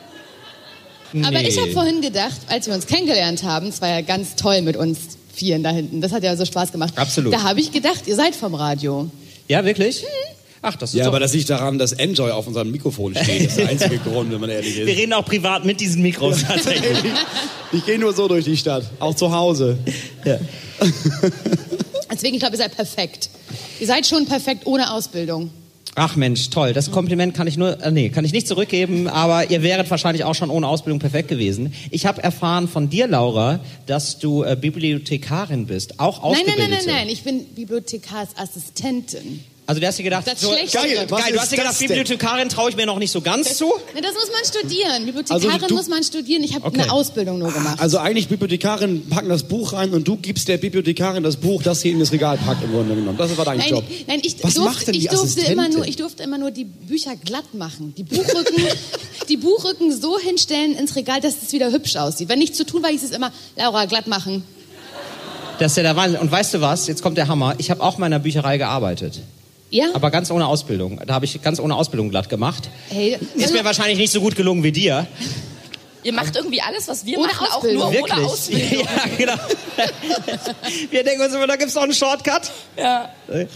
Aber Nee. ich habe vorhin gedacht, als wir uns kennengelernt haben, es war ja ganz toll mit uns Vieren da hinten. Das hat ja so Spaß gemacht. Absolut. Da habe ich gedacht, ihr seid vom Radio. Ja, wirklich? Ach, das ist Ja, doch... aber das liegt daran, dass Enjoy auf unserem Mikrofon steht. Das ist der einzige Grund, wenn man ehrlich Wir ist. reden auch privat mit diesen Mikros tatsächlich. Ich gehe nur so durch die Stadt, auch zu Hause. Ja. Deswegen, ich glaube, ihr seid perfekt. Ihr seid schon perfekt ohne Ausbildung. Ach Mensch, toll. Das Kompliment kann ich nur, äh, nee, kann ich nicht zurückgeben, aber ihr wäret wahrscheinlich auch schon ohne Ausbildung perfekt gewesen. Ich habe erfahren von dir, Laura, dass du äh, Bibliothekarin bist, auch Nein, nein, Ausgebildete. nein, nein, nein. Ich bin Bibliothekarsassistentin. Also du hast dir gedacht, Das so, Schlechtere. Geil, was geil, du ist hast dir gedacht, das denn? Bibliothekarin traue ich mir noch nicht so ganz zu. Na, das muss man studieren. Bibliothekarin Also du- muss man studieren. Ich habe Okay. eine Ausbildung nur gemacht. Also eigentlich Bibliothekarin packen das Buch rein und du gibst der Bibliothekarin das Buch, das sie in das Regal packt im Grunde genommen. Das war dein Nein, Job. nein, ich, Was durfte, macht denn die ich, durfte Assistentin? immer nur, ich durfte immer nur die Bücher glatt machen. Die Buchrücken, die Buchrücken so hinstellen ins Regal, dass es wieder hübsch aussieht. Wenn nichts zu tun war, hieß es immer, Laura, glatt machen. Das ist ja der Wahnsinn. Und weißt du was? Jetzt kommt der Hammer. Ich habe auch mal in einer Bücherei gearbeitet. Ja? Aber ganz ohne Ausbildung. Da habe ich ganz ohne Ausbildung glatt gemacht. Hey, Ist also- mir wahrscheinlich nicht so gut gelungen wie dir. Ihr macht irgendwie alles, was wir Ohne machen, auch Ausbildung. nur Wirklich? ohne Ausbildung. Ja, genau. Wir denken uns immer, da gibt's doch einen Shortcut. Ja.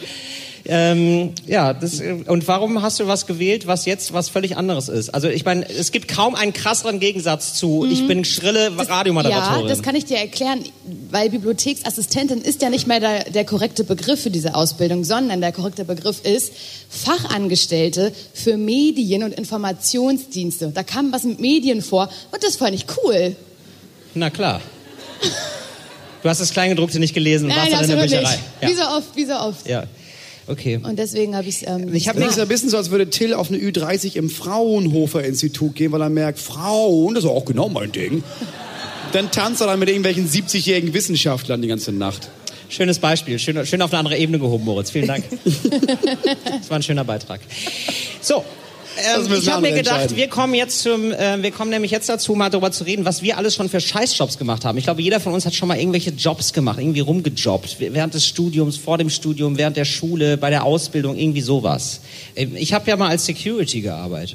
Ähm, ja, das, und warum hast du was gewählt, was jetzt was völlig anderes ist? Also ich meine, es gibt kaum einen krasseren Gegensatz zu, ich bin schrille Radiomoderatorin. Ja, das kann ich dir erklären, weil Bibliotheksassistentin ist ja nicht mehr der, der korrekte Begriff für diese Ausbildung, sondern der korrekte Begriff ist Fachangestellte für Medien- und Informationsdienste. Da kam was mit Medien vor und das fand ich cool. Na klar. Du hast das Kleingedruckte nicht gelesen und Nein, warst dann in der absolut Bücherei. nicht. Wie so oft, wie so oft. Ja. ja. Okay. Und deswegen habe ich es... Ähm, Ich hab Das ist ja ein bisschen so, als würde Till auf eine Ü dreißig im Fraunhofer-Institut gehen, weil er merkt, Frauen, das ist auch genau mein Ding. Dann tanzt er dann mit irgendwelchen siebzigjährigen Wissenschaftlern die ganze Nacht. Schönes Beispiel. Schön, schön auf eine andere Ebene gehoben, Moritz. Vielen Dank. Das war ein schöner Beitrag. So. Ähm, müssen ich habe mir andere gedacht, entscheiden. wir kommen jetzt zum, äh, wir kommen nämlich jetzt dazu, mal darüber zu reden, was wir alles schon für Scheißjobs gemacht haben. Ich glaube, jeder von uns hat schon mal irgendwelche Jobs gemacht, irgendwie rumgejobbt, während des Studiums, vor dem Studium, während der Schule, bei der Ausbildung, irgendwie sowas. Ähm, Ich habe ja mal als Security gearbeitet.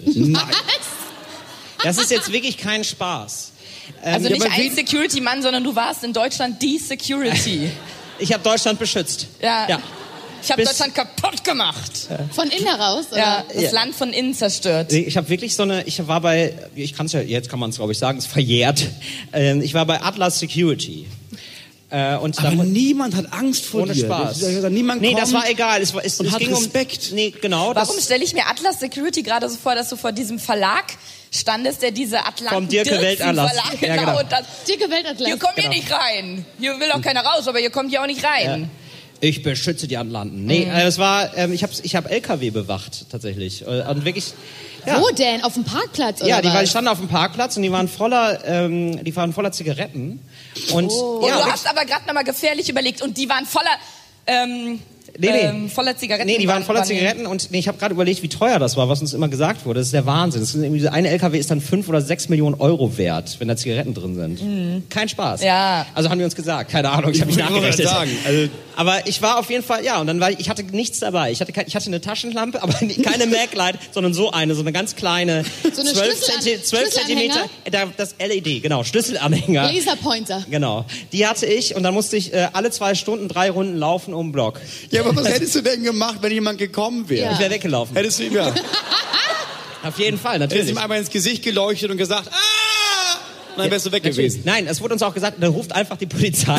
Das ist jetzt wirklich kein Spaß. Ähm, Also ja, nicht aber ein wie- Security-Mann, sondern du warst in Deutschland die Security. Ich habe Deutschland beschützt. Ja. Ja. Ich habe Bis- Deutschland kaputt gemacht. Von innen heraus? Oder? Ja, das Ja. Land von innen zerstört. Ich habe wirklich so eine, ich war bei, ich kann es ja, jetzt kann man es glaube ich sagen, es ist verjährt. Ähm, Ich war bei Atlas Security. Äh, und Aber da, niemand hat Angst vor ohne dir. Spaß. Das- das- Niemand nee, kommt das war egal. Es, war- es, und es hat ging Respekt. um, nee, genau. Warum Das, stelle ich mir Atlas Security gerade so vor, dass du vor diesem Verlag standest, der diese Atlanten Vom Dirke Dirksen Weltatlas. Verlag, Ja, genau. genau. Und das, Dicke Weltatlas. hier kommt ihr nicht rein. Hier will auch keiner raus, aber hier kommt ihr auch nicht rein. ich beschütze die Atlanten. Nee, äh, es war, ähm, ich habe ich hab L K W bewacht tatsächlich. Äh, Und wirklich. Ja. Wo denn? Auf dem Parkplatz oder Ja, die, was? weil die standen auf dem Parkplatz und die waren voller, ähm, die waren voller Zigaretten. Und Und ja, du wirklich- hast aber gerade nochmal gefährlich überlegt und die waren voller ähm, Nee, nee. ähm, voller Zigaretten. Nee, die waren voller Zigaretten und nee, ich habe gerade überlegt, wie teuer das war, was uns immer gesagt wurde. Das ist der Wahnsinn. Das ist irgendwie, dieser eine L K W ist dann fünf oder sechs Millionen Euro wert, wenn da Zigaretten drin sind. Mhm. Kein Spaß. Ja. Also haben die uns gesagt. Keine Ahnung, ich habe nicht Ich wollte nachgerechnet. gerade sagen, also- Aber ich war auf jeden Fall, ja, und dann war ich, ich hatte nichts dabei. Ich hatte, ke- ich hatte eine Taschenlampe, aber keine Maglite, sondern so eine, so eine ganz kleine, So eine zwölf Schlüsselan- Zentimeter, zwölf Schlüsselanhänger? Zentimeter, da, das L E D, genau, Schlüsselanhänger. Laserpointer. Genau. Die hatte ich und dann musste ich äh, alle zwei Stunden drei Runden laufen um den Block. Ja, aber was hättest du denn gemacht, wenn jemand gekommen wäre? Ja. Ich wäre weggelaufen. Hättest du ihm ja. Auf jeden Fall, Hättest du natürlich. ihm einmal ins Gesicht geleuchtet und gesagt, ah! Und dann wärst du weg gewesen. Nein, es wurde uns auch gesagt, dann ruft einfach die Polizei.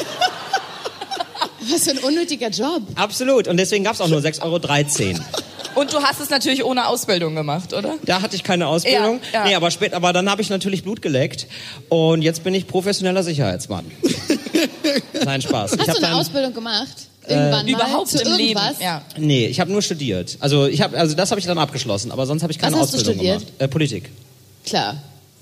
Was für ein unnötiger Job. Absolut. Und deswegen gab es auch nur sechs Euro dreizehn. Und du hast es natürlich ohne Ausbildung gemacht, oder? Da hatte ich keine Ausbildung. Ja, ja. Nee, aber spät, aber dann habe ich natürlich Blut geleckt. Und jetzt bin ich professioneller Sicherheitsmann. Nein, Spaß. Ich Hast hab du eine dann, Ausbildung gemacht? Irgendwann mal? Überhaupt Zu im Leben. irgendwas? Ja. Nee, ich habe nur studiert. Also ich habe, also das habe ich dann abgeschlossen, aber sonst habe ich keine Was hast du Ausbildung studiert? gemacht. Äh, Politik. Klar.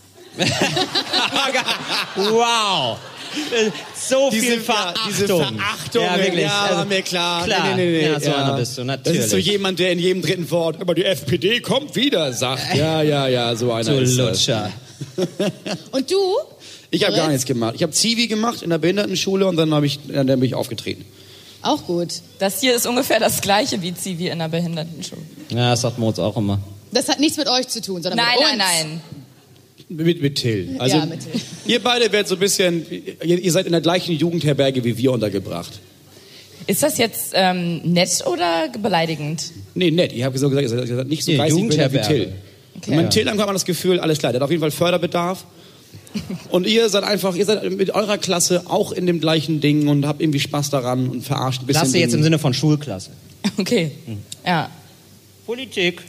Wow. Äh, So Diese, viel ja, Verachtung. diese Verachtung, Ja, wirklich. ja, Also, war mir klar. Klar. Nee, nee, nee, Ja, so einer bist du, natürlich. Das ist so jemand, der in jedem dritten Wort, aber die F P D kommt wieder, sagt. Ja, ja, ja, so einer Du ist das. Lutscher. Und du? Ich habe gar Moritz? nichts gemacht. Ich habe Zivi gemacht in der Behindertenschule und dann, hab ich, dann bin ich aufgetreten. Auch gut. Das hier ist ungefähr das gleiche wie Zivi in der Behindertenschule. Ja, das sagt Moritz auch immer. Das hat nichts mit euch zu tun, sondern Nein, mit uns. nein, nein. Mit, mit Till. Also, Ja, mit Till. Ihr beide werdet so ein bisschen, ihr, ihr seid in der gleichen Jugendherberge wie wir untergebracht. Ist das jetzt ähm, nett oder beleidigend? Nee, nett. Ich habe so gesagt, ihr seid nicht so Nee, geistig behindert wie Jugendherberge. Till. Okay. Und mit Till dann hat man das Gefühl, alles klar, der hat auf jeden Fall Förderbedarf. Und ihr seid einfach, ihr seid mit eurer Klasse auch in dem gleichen Ding und habt irgendwie Spaß daran und verarscht ein bisschen. Das du jetzt den- im Sinne von Schulklasse. Okay. Ja. Politik.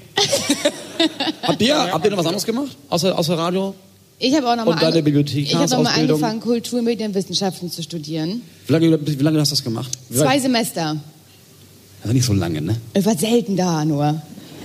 Habt ihr, habt ihr noch was anderes gemacht? Außer, außer Radio? Ich habe auch noch Und mal, deine ange- Bibliothek, ich hab noch mal Ausbildung? angefangen, Kulturmedienwissenschaften zu studieren. Wie lange, wie lange hast du das gemacht? Wie Zwei lange? Semester. Also nicht so lange, ne? Ich war selten da nur.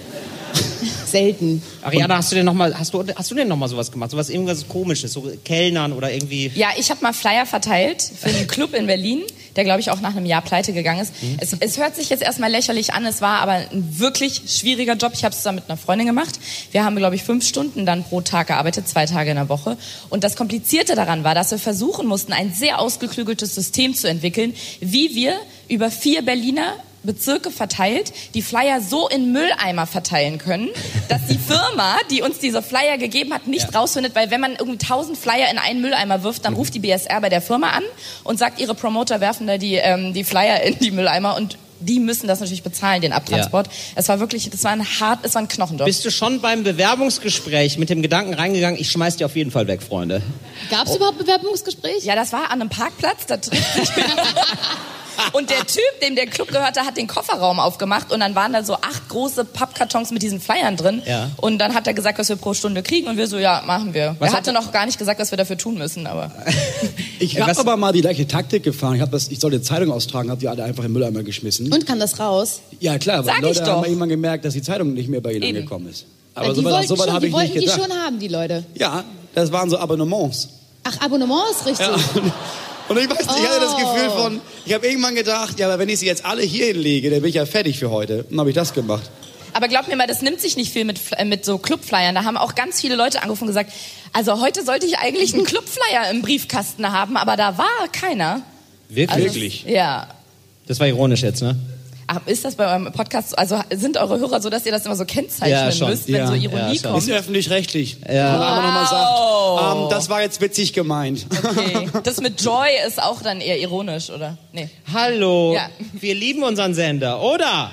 Selten. Ariana, hast du denn noch mal, hast du, hast du denn noch mal sowas gemacht? Sowas irgendwas Komisches, so Kellnern oder irgendwie? Ja, ich habe mal Flyer verteilt für einen Club in Berlin, der, glaube ich, auch nach einem Jahr pleite gegangen ist. Mhm. Es, es hört sich jetzt erstmal lächerlich an, es war aber ein wirklich schwieriger Job. Ich habe es zusammen mit einer Freundin gemacht. Wir haben, glaube ich, fünf Stunden dann pro Tag gearbeitet, zwei Tage in der Woche. Und das Komplizierte daran war, dass wir versuchen mussten, ein sehr ausgeklügeltes System zu entwickeln, wie wir über vier Berliner Bezirke verteilt, die Flyer so in Mülleimer verteilen können, dass die Firma, die uns diese Flyer gegeben hat, nicht rausfindet, weil wenn man irgendwie tausend Flyer in einen Mülleimer wirft, dann ruft die B S R bei der Firma an und sagt, ihre Promoter werfen da die, ähm, die Flyer in die Mülleimer und die müssen das natürlich bezahlen, den Abtransport. Es war wirklich, das war ein hart, es war ein Knochenjob. Bist du schon beim Bewerbungsgespräch mit dem Gedanken reingegangen, ich schmeiß die auf jeden Fall weg, Freunde? Gab es überhaupt Bewerbungsgespräch? Ja, das war an einem Parkplatz, da trifft sich und der Typ, dem der Club gehörte, hat den Kofferraum aufgemacht und dann waren da so acht große Pappkartons mit diesen Flyern drin. Ja. Und dann hat er gesagt, was wir pro Stunde kriegen und wir so, ja, machen wir. Was er hatte hat- noch gar nicht gesagt, was wir dafür tun müssen, aber... Ich Äh, habe was- aber mal die gleiche Taktik gefahren. Ich, hab das, ich sollte Zeitung austragen, habe die alle einfach in den Mülleimer geschmissen. Und kam das raus? Ja klar, weil Sag die Leute ich doch. haben irgendwann gemerkt, dass die Zeitung nicht mehr bei ihnen Eben. angekommen ist. Ja, Aber die so weit, wollten so weit schon, habe die ich wollten nicht die gedacht. schon haben, die Leute. Ja, das waren so Abonnements. Ach, Abonnements, richtig. Ja. Und ich weiß nicht, ich hatte das Oh. Gefühl von, ich habe irgendwann gedacht, ja, aber wenn ich sie jetzt alle hier hinlege, dann bin ich ja fertig für heute. Dann habe ich das gemacht. Aber glaub mir mal, das nimmt sich nicht viel mit, Fl- äh, mit so Clubflyern. Da haben auch ganz viele Leute angerufen und gesagt, also heute sollte ich eigentlich einen Clubflyer im Briefkasten haben, aber da war keiner. Wirklich? Wirklich? Ja. Das war ironisch jetzt, ne? Ach, ist das bei eurem Podcast so? Also sind eure Hörer so, dass ihr das immer so kennzeichnen Ja, schon. müsst, wenn Ja. so Ironie Ja, schon. Ist kommt? öffentlich-rechtlich. Ja. Und einfach nochmal sagt, ähm, das war jetzt witzig gemeint. Okay. Das mit Joy ist auch dann eher ironisch, oder? Nee. Hallo, Ja. wir lieben unseren Sender, oder?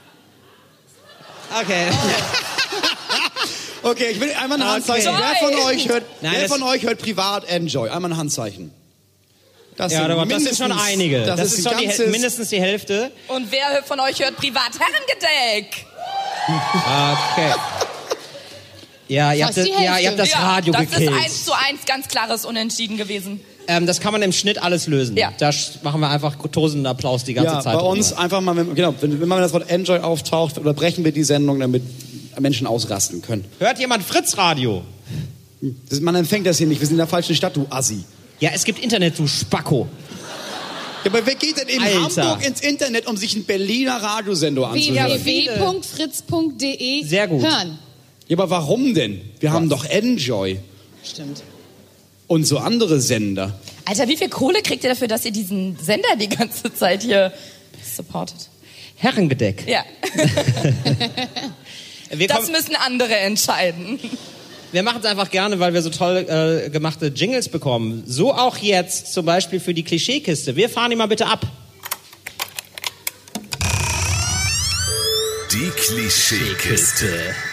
Okay. Okay, ich will einmal ein Okay. Handzeichen. Wer von euch hört, Nein, wer das- von euch hört privat Enjoy? Einmal ein Handzeichen. Das Ja, sind aber das sind schon mindestens- einige. Das, Das, ist, ist schon ein die, ganzes, Häl- mindestens die Hälfte. Und wer von euch hört privat Herrengedeck? Okay. Ja, ihr habt, Fast das, die ja, ihr habt das Ja, Radio das gekillt. ist eins zu eins ganz klares Unentschieden gewesen. Ähm, das kann man im Schnitt alles lösen. Ja. Da sch- machen wir einfach tosenden Applaus die ganze ja, Zeit. bei uns drüber. einfach mal, wenn, genau, wenn, wenn mal das Wort Enjoy auftaucht, unterbrechen wir die Sendung, damit Menschen ausrasten können. Hört jemand Fritz Radio? Das, man empfängt das hier nicht, wir sind in der falschen Stadt, du Assi. Ja, es gibt Internet, du Spacko. Ja, aber wer geht denn in Alter. Hamburg ins Internet, um sich einen Berliner Radiosender anzuhören? w w w punkt fritz punkt d e Sehr gut. hören. Ja, aber warum denn? Wir haben doch Enjoy Stimmt. und so andere Sender. Alter, wie viel Kohle kriegt ihr dafür, dass ihr diesen Sender die ganze Zeit hier supportet? Herrengedeck. Ja, Wir, das kommen, müssen andere entscheiden. wir machen es einfach gerne, weil wir so toll äh, gemachte Jingles bekommen. So auch jetzt zum Beispiel für die Klischeekiste. Wir fahren die mal bitte ab. Die Klischeekiste.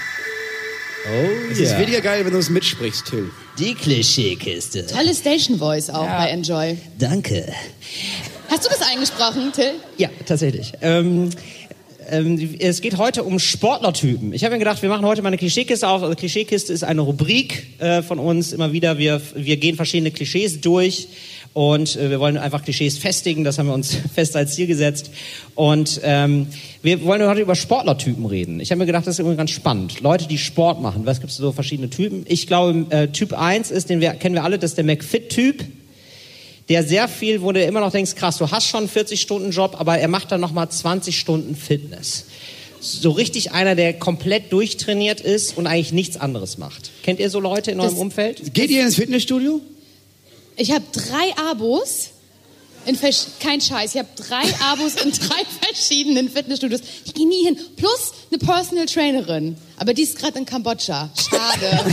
Oh Es ist weniger geil, wenn du es mitsprichst, Till. Die Klischeekiste. Tolle Station Voice auch bei Enjoy. Danke. Hast du das eingesprochen, Till? Ja, tatsächlich. Ähm, ähm, es geht heute um Sportlertypen. Ich habe mir gedacht, wir machen heute mal eine Klischeekiste auf. Also Klischeekiste ist eine Rubrik äh, von uns immer wieder. Wir, wir gehen verschiedene Klischees durch und äh, wir wollen einfach Klischees festigen. Das haben wir uns fest als Ziel gesetzt. Und ähm, wir wollen heute über Sportlertypen reden. Ich habe mir gedacht, das ist irgendwie ganz spannend. Leute, die Sport machen. Was gibt es so verschiedene Typen? Ich glaube, äh, Typ eins ist, den wir, kennen wir alle, das ist der McFit-Typ. Der sehr viel, wo du immer noch denkst, krass, du hast schon einen vierzig-Stunden-Job, aber er macht dann nochmal zwanzig Stunden Fitness. So richtig einer, der komplett durchtrainiert ist und eigentlich nichts anderes macht. Kennt ihr so Leute in Das- eurem Umfeld? Geht ihr ins Fitnessstudio? Ich habe drei Abos. In vers- kein Scheiß. Ich habe drei Abos in drei verschiedenen Fitnessstudios. Ich gehe nie hin. Plus eine Personal Trainerin. Aber die ist gerade in Kambodscha. Schade.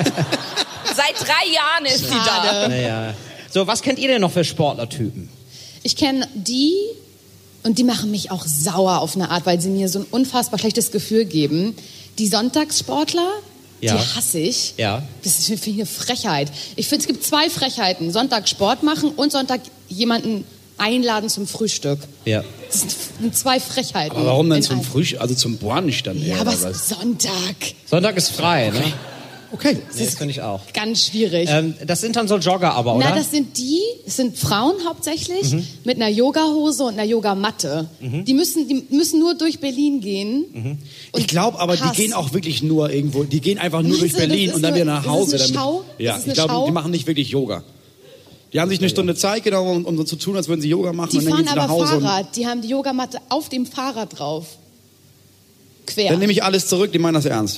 Seit drei Jahren ist sie da. Schade. Naja. So, was kennt ihr denn noch für Sportlertypen? Ich kenne die und die machen mich auch sauer auf eine Art, weil sie mir so ein unfassbar schlechtes Gefühl geben. Die Sonntagssportler, Ja. die hasse ich. Ja. Das ist für mich eine Frechheit. Ich finde, es gibt zwei Frechheiten. Sonntag Sport machen und Sonntag jemanden einladen zum Frühstück. Ja. Das sind zwei Frechheiten. Aber warum dann in zum einem. Frühstück, also zum Brunch dann? Ja, eher, aber oder es was? ist Sonntag. Sonntag ist frei, ne? Okay. Nee, das finde ich auch. Ganz schwierig. Ähm, das sind dann so Jogger aber, oder? Na, das sind die, das sind Frauen hauptsächlich, mit einer Yogahose und einer Yogamatte. Die, müssen, die müssen nur durch Berlin gehen. Und Ich glaube aber, Hass. die gehen auch wirklich nur irgendwo, die gehen einfach nur Meinst durch du, das Berlin ist und dann eine- wieder nach das ist Hause. eine damit. Schau? Ja, Das ist ich eine glaube, Schau? die machen nicht wirklich Yoga. Die haben sich eine Stunde Zeit genommen, um, um so zu tun, als würden sie Yoga machen Die und dann fahren gehen sie nach aber Hause. Fahrrad. Die haben die Yogamatte auf dem Fahrrad drauf. Quer. Und dann nehme ich alles zurück, die meinen das ernst.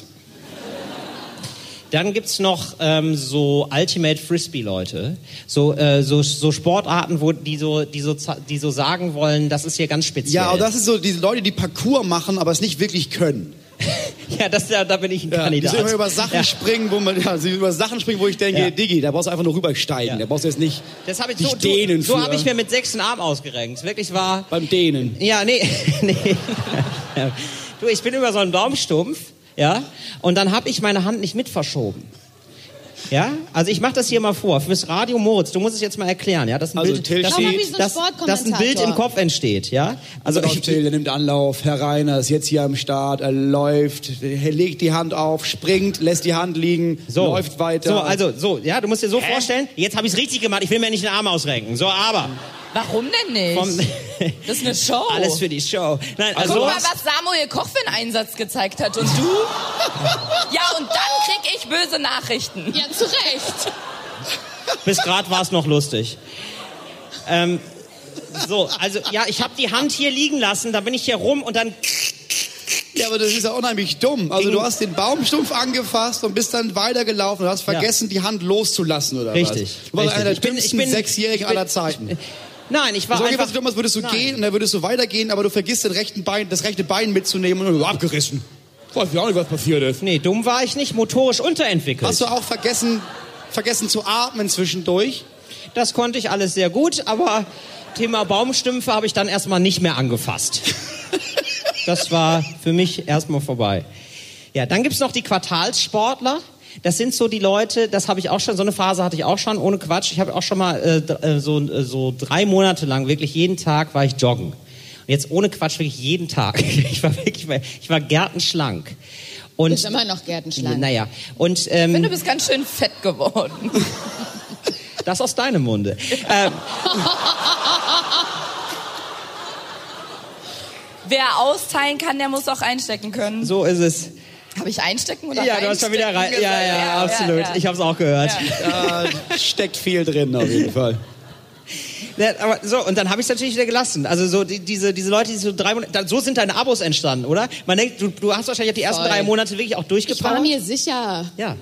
Dann gibt's noch ähm, so Ultimate Frisbee-Leute, so, äh, so, so Sportarten, wo die so, die, so, za- die so sagen wollen, das ist hier ganz speziell. Ja, und das ist so diese Leute, die Parkour machen, aber es nicht wirklich können. ja, das, da, da bin ich ein Ja, die Kandidat. so immer über Sachen Ja. springen, wo man, ja, sie über Sachen springen, wo ich denke, Ja. Diggi, da brauchst du einfach nur rübersteigen. Ja. Da brauchst du jetzt nicht Das hab ich, dich so dehnen so, so für- habe ich mir mit sechs einen Arm ausgerenkt. Wirklich war... beim Dehnen. Ja, nee, nee. Du, ich bin über so einen Baumstumpf, ja, und dann habe ich meine Hand nicht mit verschoben. Ja, also ich mache das hier mal vor. Fürs Radio Moritz, du musst es jetzt mal erklären, ja, dass ein Also, Bild, Till dass, Schau mal, steht- wie so ein dass, Sportkommentator. dass ein Bild im Kopf entsteht, ja. Also Also ich, Till, der nimmt Anlauf, Herr Reiner ist jetzt hier am Start, er läuft, er legt die Hand auf, springt, lässt die Hand liegen, so, läuft weiter. So, also so, ja, du musst dir so vorstellen. Jetzt habe ich es richtig gemacht. Ich will mir nicht den Arm ausrenken. So, aber Warum denn nicht? vom, Das ist eine Show. alles für die Show. Nein, also Guck mal, was Samuel Koch für einen Einsatz gezeigt hat. Und du? Ja, und dann krieg ich böse Nachrichten. Ja, zu Recht. bis gerade war es noch lustig. Ähm, so, also ja, ich habe die Hand hier liegen lassen. Da bin ich hier rum und dann Ja, aber das ist ja unheimlich dumm. Also du hast den Baumstumpf angefasst und bist dann weitergelaufen und hast vergessen, die Hand loszulassen, oder Richtig, was? Du warst richtig. einer der Ich bin- dümmsten ich bin- Sechsjährigen ich bin- aller Zeiten. nein, ich war So einfach ungefähr so dumm, als würdest du Nein. gehen und dann würdest du weitergehen, aber du vergisst den rechten Bein, das rechte Bein mitzunehmen und dann abgerissen. Ich weiß ja auch nicht, was passiert ist. Nee, dumm war ich nicht, motorisch unterentwickelt. Hast du auch vergessen, vergessen zu atmen zwischendurch? Das konnte ich alles sehr gut, aber Thema Baumstümpfe habe ich dann erstmal nicht mehr angefasst. Das war für mich erstmal vorbei. Ja, dann gibt's noch die Quartalssportler. Das sind so die Leute, das habe ich auch schon, so eine Phase hatte ich auch schon, ohne Quatsch. Ich habe auch schon mal äh, d- äh, so, äh, so drei Monate lang, wirklich jeden Tag war ich joggen. Und jetzt ohne Quatsch, wirklich jeden Tag. Ich war wirklich, ich war gärtenschlank. Und, Bist immer noch gärtenschlank. Naja, und Ich finde, ähm, du bist ganz schön fett geworden. das aus deinem Munde. Ähm, Wer austeilen kann, der muss auch einstecken können. so ist es. Habe ich einstecken oder Ja, du hast schon wieder rein. reinstecken Ja, gesagt? ja, absolut. ja. Ich habe es auch gehört. Ja. Da steckt viel drin auf jeden Fall. Ja, aber so, und dann habe ich es natürlich wieder gelassen. Also so die, diese, diese Leute, die so drei Monate, so sind deine Abos entstanden, oder? Man denkt, du, du hast wahrscheinlich die ersten Voll. drei Monate wirklich auch Ich durchgepowert. war mir sicher. Ja.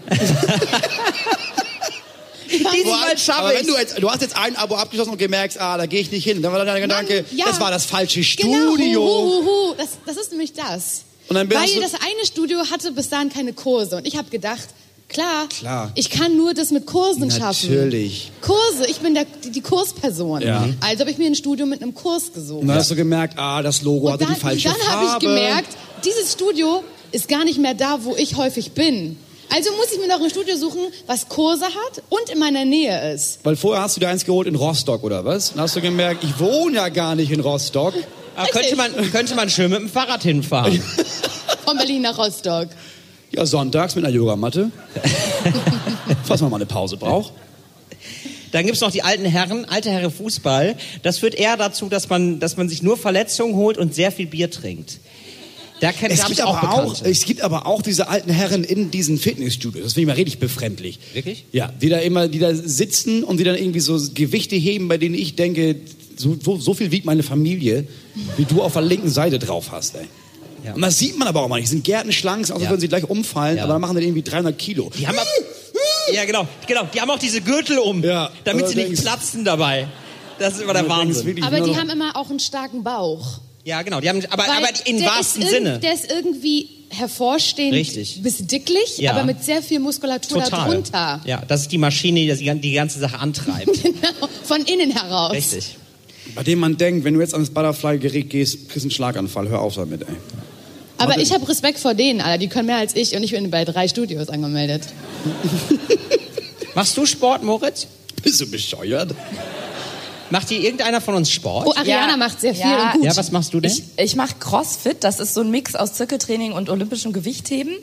Diesmal schaff aber wenn ich's. du jetzt, du hast jetzt ein Abo abgeschlossen und gemerkt, ah, da gehe ich nicht hin. Dann war dein Gedanke, ja. es war das falsche Genau, Studio. hu, hu, hu. Das, das ist nämlich das. Und dann Weil hast du- das eine Studio hatte bis dahin keine Kurse. Und ich habe gedacht, klar, Klar. ich kann nur das mit Kursen schaffen. Natürlich. Kurse, ich bin der, die, die Kursperson. Ja. Also habe ich mir ein Studio mit einem Kurs gesucht. Und dann hast du gemerkt, ah, das Logo Und hatte dann, die falsche dann Farbe. habe ich gemerkt, dieses Studio ist gar nicht mehr da, wo ich häufig bin. Also muss ich mir noch ein Studio suchen, was Kurse hat und in meiner Nähe ist. Weil vorher hast du dir eins geholt in Rostock, oder was? Dann hast du gemerkt, ich wohne ja gar nicht in Rostock. Aber könnte man, könnte man schön mit dem Fahrrad hinfahren. Von Berlin nach Rostock. Ja, sonntags mit einer Yogamatte. Falls man mal eine Pause braucht. Dann gibt's noch die alten Herren, alte Herren Fußball. Das führt eher dazu, dass man, dass man sich nur Verletzungen holt und sehr viel Bier trinkt. Da kennt Es hab gibt, ich auch aber auch, Bekannte. es gibt aber auch diese alten Herren in diesen Fitnessstudios. Das finde ich mal richtig befremdlich. Wirklich? Ja, die da immer, die da sitzen und die dann irgendwie so Gewichte heben, bei denen ich denke, so, so, so viel wiegt meine Familie, wie du auf der linken Seite drauf hast, ey. Ja. Und das sieht man aber auch mal nicht. Die sind gärtenschlank, als Ja. würden sie gleich umfallen, Ja. aber dann machen die irgendwie dreihundert Kilo. Die haben ab, ja genau, genau, die haben auch diese Gürtel um, Ja. damit Also sie nicht denkst- platzen dabei. Das ist immer der Und du denkst Wahnsinn. wirklich Aber nur die noch- haben immer auch einen starken Bauch. Ja, genau, die haben, aber, Weil aber im der wahrsten ist irg- Sinne. Der ist irgendwie hervorstehend Richtig. bis dicklich, Ja. aber mit sehr viel Muskulatur Total. darunter. Ja, das ist die Maschine, die das- die ganze Sache antreibt. Genau, von innen heraus. Richtig. Bei dem man denkt, wenn du jetzt ans Butterfly-Gerät gehst, kriegst du einen Schlaganfall. Hör auf damit, ey. Aber ich habe Respekt vor denen, Alter. Die können mehr als ich und ich bin bei drei Studios angemeldet. Machst du Sport, Moritz? Bist du bescheuert? Macht hier irgendeiner von uns Sport? Oh, Ariana Ja. macht sehr viel Ja. und gut. Ja, was machst du denn? Ich, ich mache Crossfit, das ist so ein Mix aus Zirkeltraining und olympischem Gewichtheben.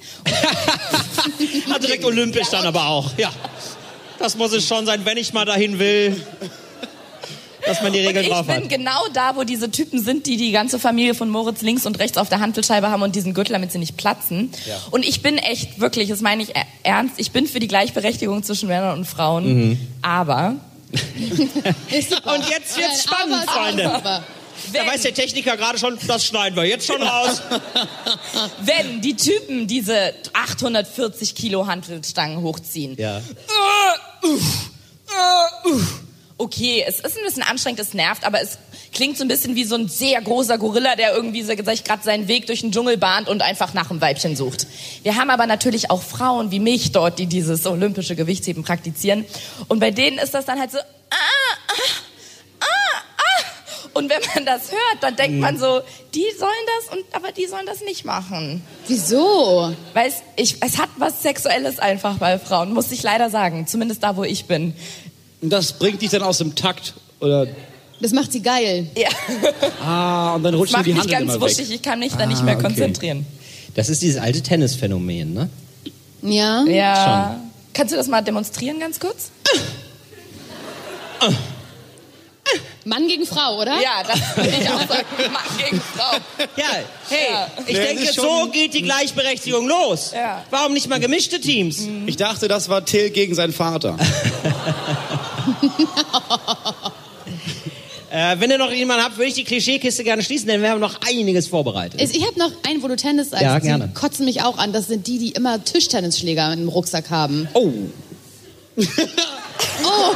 Ah, direkt olympisch dann aber auch. Ja. Das muss es schon sein, wenn ich mal dahin will, dass man die Regeln Ich drauf bin hat. genau da, wo diese Typen sind, die die ganze Familie von Moritz links und rechts auf der Hantelscheibe haben und diesen Gürtel, damit sie nicht platzen. Und ich bin echt, wirklich, das meine ich e- ernst, ich bin für die Gleichberechtigung zwischen Männern und Frauen, aber Ist super. Und jetzt wird's Nein, spannend, aber ist Freunde. super. Da weiß der Techniker gerade schon, das schneiden wir jetzt schon raus. wenn die Typen diese achthundertvierzig Kilo Hantelstangen hochziehen, Ja. Äh, uff, äh, uff. Okay, es ist ein bisschen anstrengend, es nervt, aber es klingt so ein bisschen wie so ein sehr großer Gorilla, der irgendwie so, sich gerade seinen Weg durch den Dschungel bahnt und einfach nach einem Weibchen sucht. Wir haben aber natürlich auch Frauen wie mich dort, die dieses olympische Gewichtsheben praktizieren. Und bei denen ist das dann halt so, ah, ah, ah, ah. Und wenn man das hört, dann denkt man so, die sollen das, und aber die sollen das nicht machen. Wieso? Weil es, ich, es hat was Sexuelles einfach bei Frauen, muss ich leider sagen. Zumindest da, wo ich bin. Und das bringt dich dann aus dem Takt, oder? Das macht sie geil. Ja. Ah, und dann rutschen Macht die mich Handel ganz immer wuschig, weg. ich kann mich da nicht Ah, mehr okay. konzentrieren. Das ist dieses alte Tennisphänomen, ne? Ja? Ja. Kannst du das mal demonstrieren, ganz kurz? Mann gegen Frau, oder? Ja, das würde ich auch sagen. Mann gegen Frau. Ja, hey, Ja. ich Nee, denke, das ist so schon- geht die Gleichberechtigung los. Ja. Warum nicht mal gemischte Teams? Ich dachte, das war Till gegen seinen Vater. Äh, wenn ihr noch jemanden habt, würde ich die Klischeekiste gerne schließen, denn wir haben noch einiges vorbereitet. Ich habe noch einen, wo du Tennis sagst. Ja, die gerne. kotzen mich auch an. Das sind die, die immer Tischtennisschläger im Rucksack haben. Oh. Oh,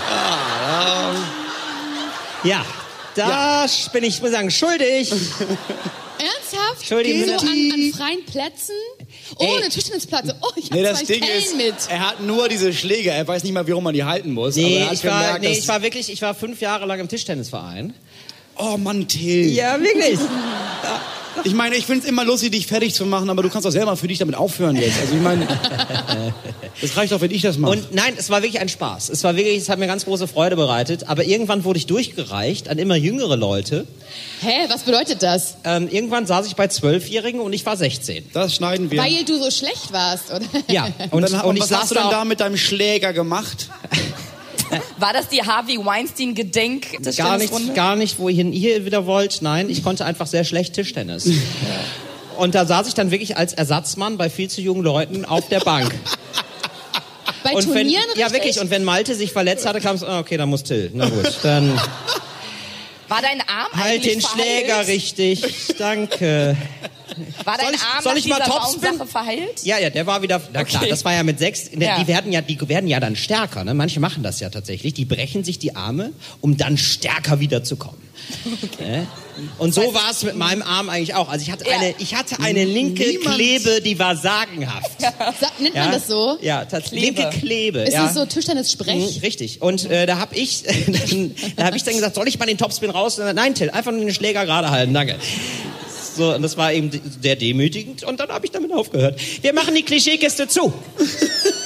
Ja, da bin ich, muss sagen, schuldig. ernsthaft? Entschuldigung, So bitte. an, an freien Plätzen? Oh, Ey. eine Tischtennisplatte. Oh, ich habe Nee, das zwei Ding Kellen ist, mit. er hat nur diese Schläger, er weiß nicht mal, warum man die halten muss. aber Nee, er hat ich war, gemerkt, nee, dass- ich war wirklich, ich war fünf Jahre lang im Tischtennisverein. Oh Mann, Till. Ja, wirklich. Ich meine, ich finde es immer lustig, dich fertig zu machen, aber du kannst doch selber für dich damit aufhören jetzt. Also ich meine, das reicht doch, wenn ich das mache. Und nein, es war wirklich ein Spaß. Es war wirklich, es hat mir ganz große Freude bereitet. Aber irgendwann wurde ich durchgereicht an immer jüngere Leute. Hä, was bedeutet das? Ähm, irgendwann saß ich bei Zwölfjährigen und ich war sechzehn. Das schneiden wir. Weil du so schlecht warst, oder? Ja, und, und, dann, und, und ich was saß hast du denn da da mit deinem Schläger gemacht? War das die Harvey Weinstein Gedenk gar nicht, Tischtennisrunde? gar nicht, wohin ihr wieder wollt. Nein, ich konnte einfach sehr schlecht Tischtennis. Und da saß ich dann wirklich als Ersatzmann bei viel zu jungen Leuten auf der Bank. Bei Und wenn, Turnieren ja, richtig? wirklich. Und wenn Malte sich verletzt hatte, kam es, ah, okay, dann muss Till. Na gut, dann. War dein Arm Halt eigentlich den verheilt? Schläger richtig. Danke. War dein Soll ich- Arm soll nach ich mal dieser Topspin? Baumsache verheilt? Ja, ja, der war wieder, na klar, Okay. das war ja mit sechs, die, Ja. die werden ja, die werden ja dann stärker, ne? Manche machen das ja tatsächlich, die brechen sich die Arme, um dann stärker wiederzukommen. Okay. Und so war es mit meinem Arm eigentlich auch. Also ich hatte Ja. eine, ich hatte eine linke Niemand- Klebe, die war sagenhaft. Sa nennt man Ja? das so? Ja, tatsächlich. Klebe. Linke Klebe. Ist ja. das so Tischtennis-Sprech? Mhm, richtig. Und äh, da habe ich, dann, da hab ich dann gesagt, soll ich mal den Topspin raus? Und dann, nein, Till, einfach nur den Schläger gerade halten, danke. So, und das war eben sehr demütigend und dann habe ich damit aufgehört. Wir machen die Klischeekiste zu.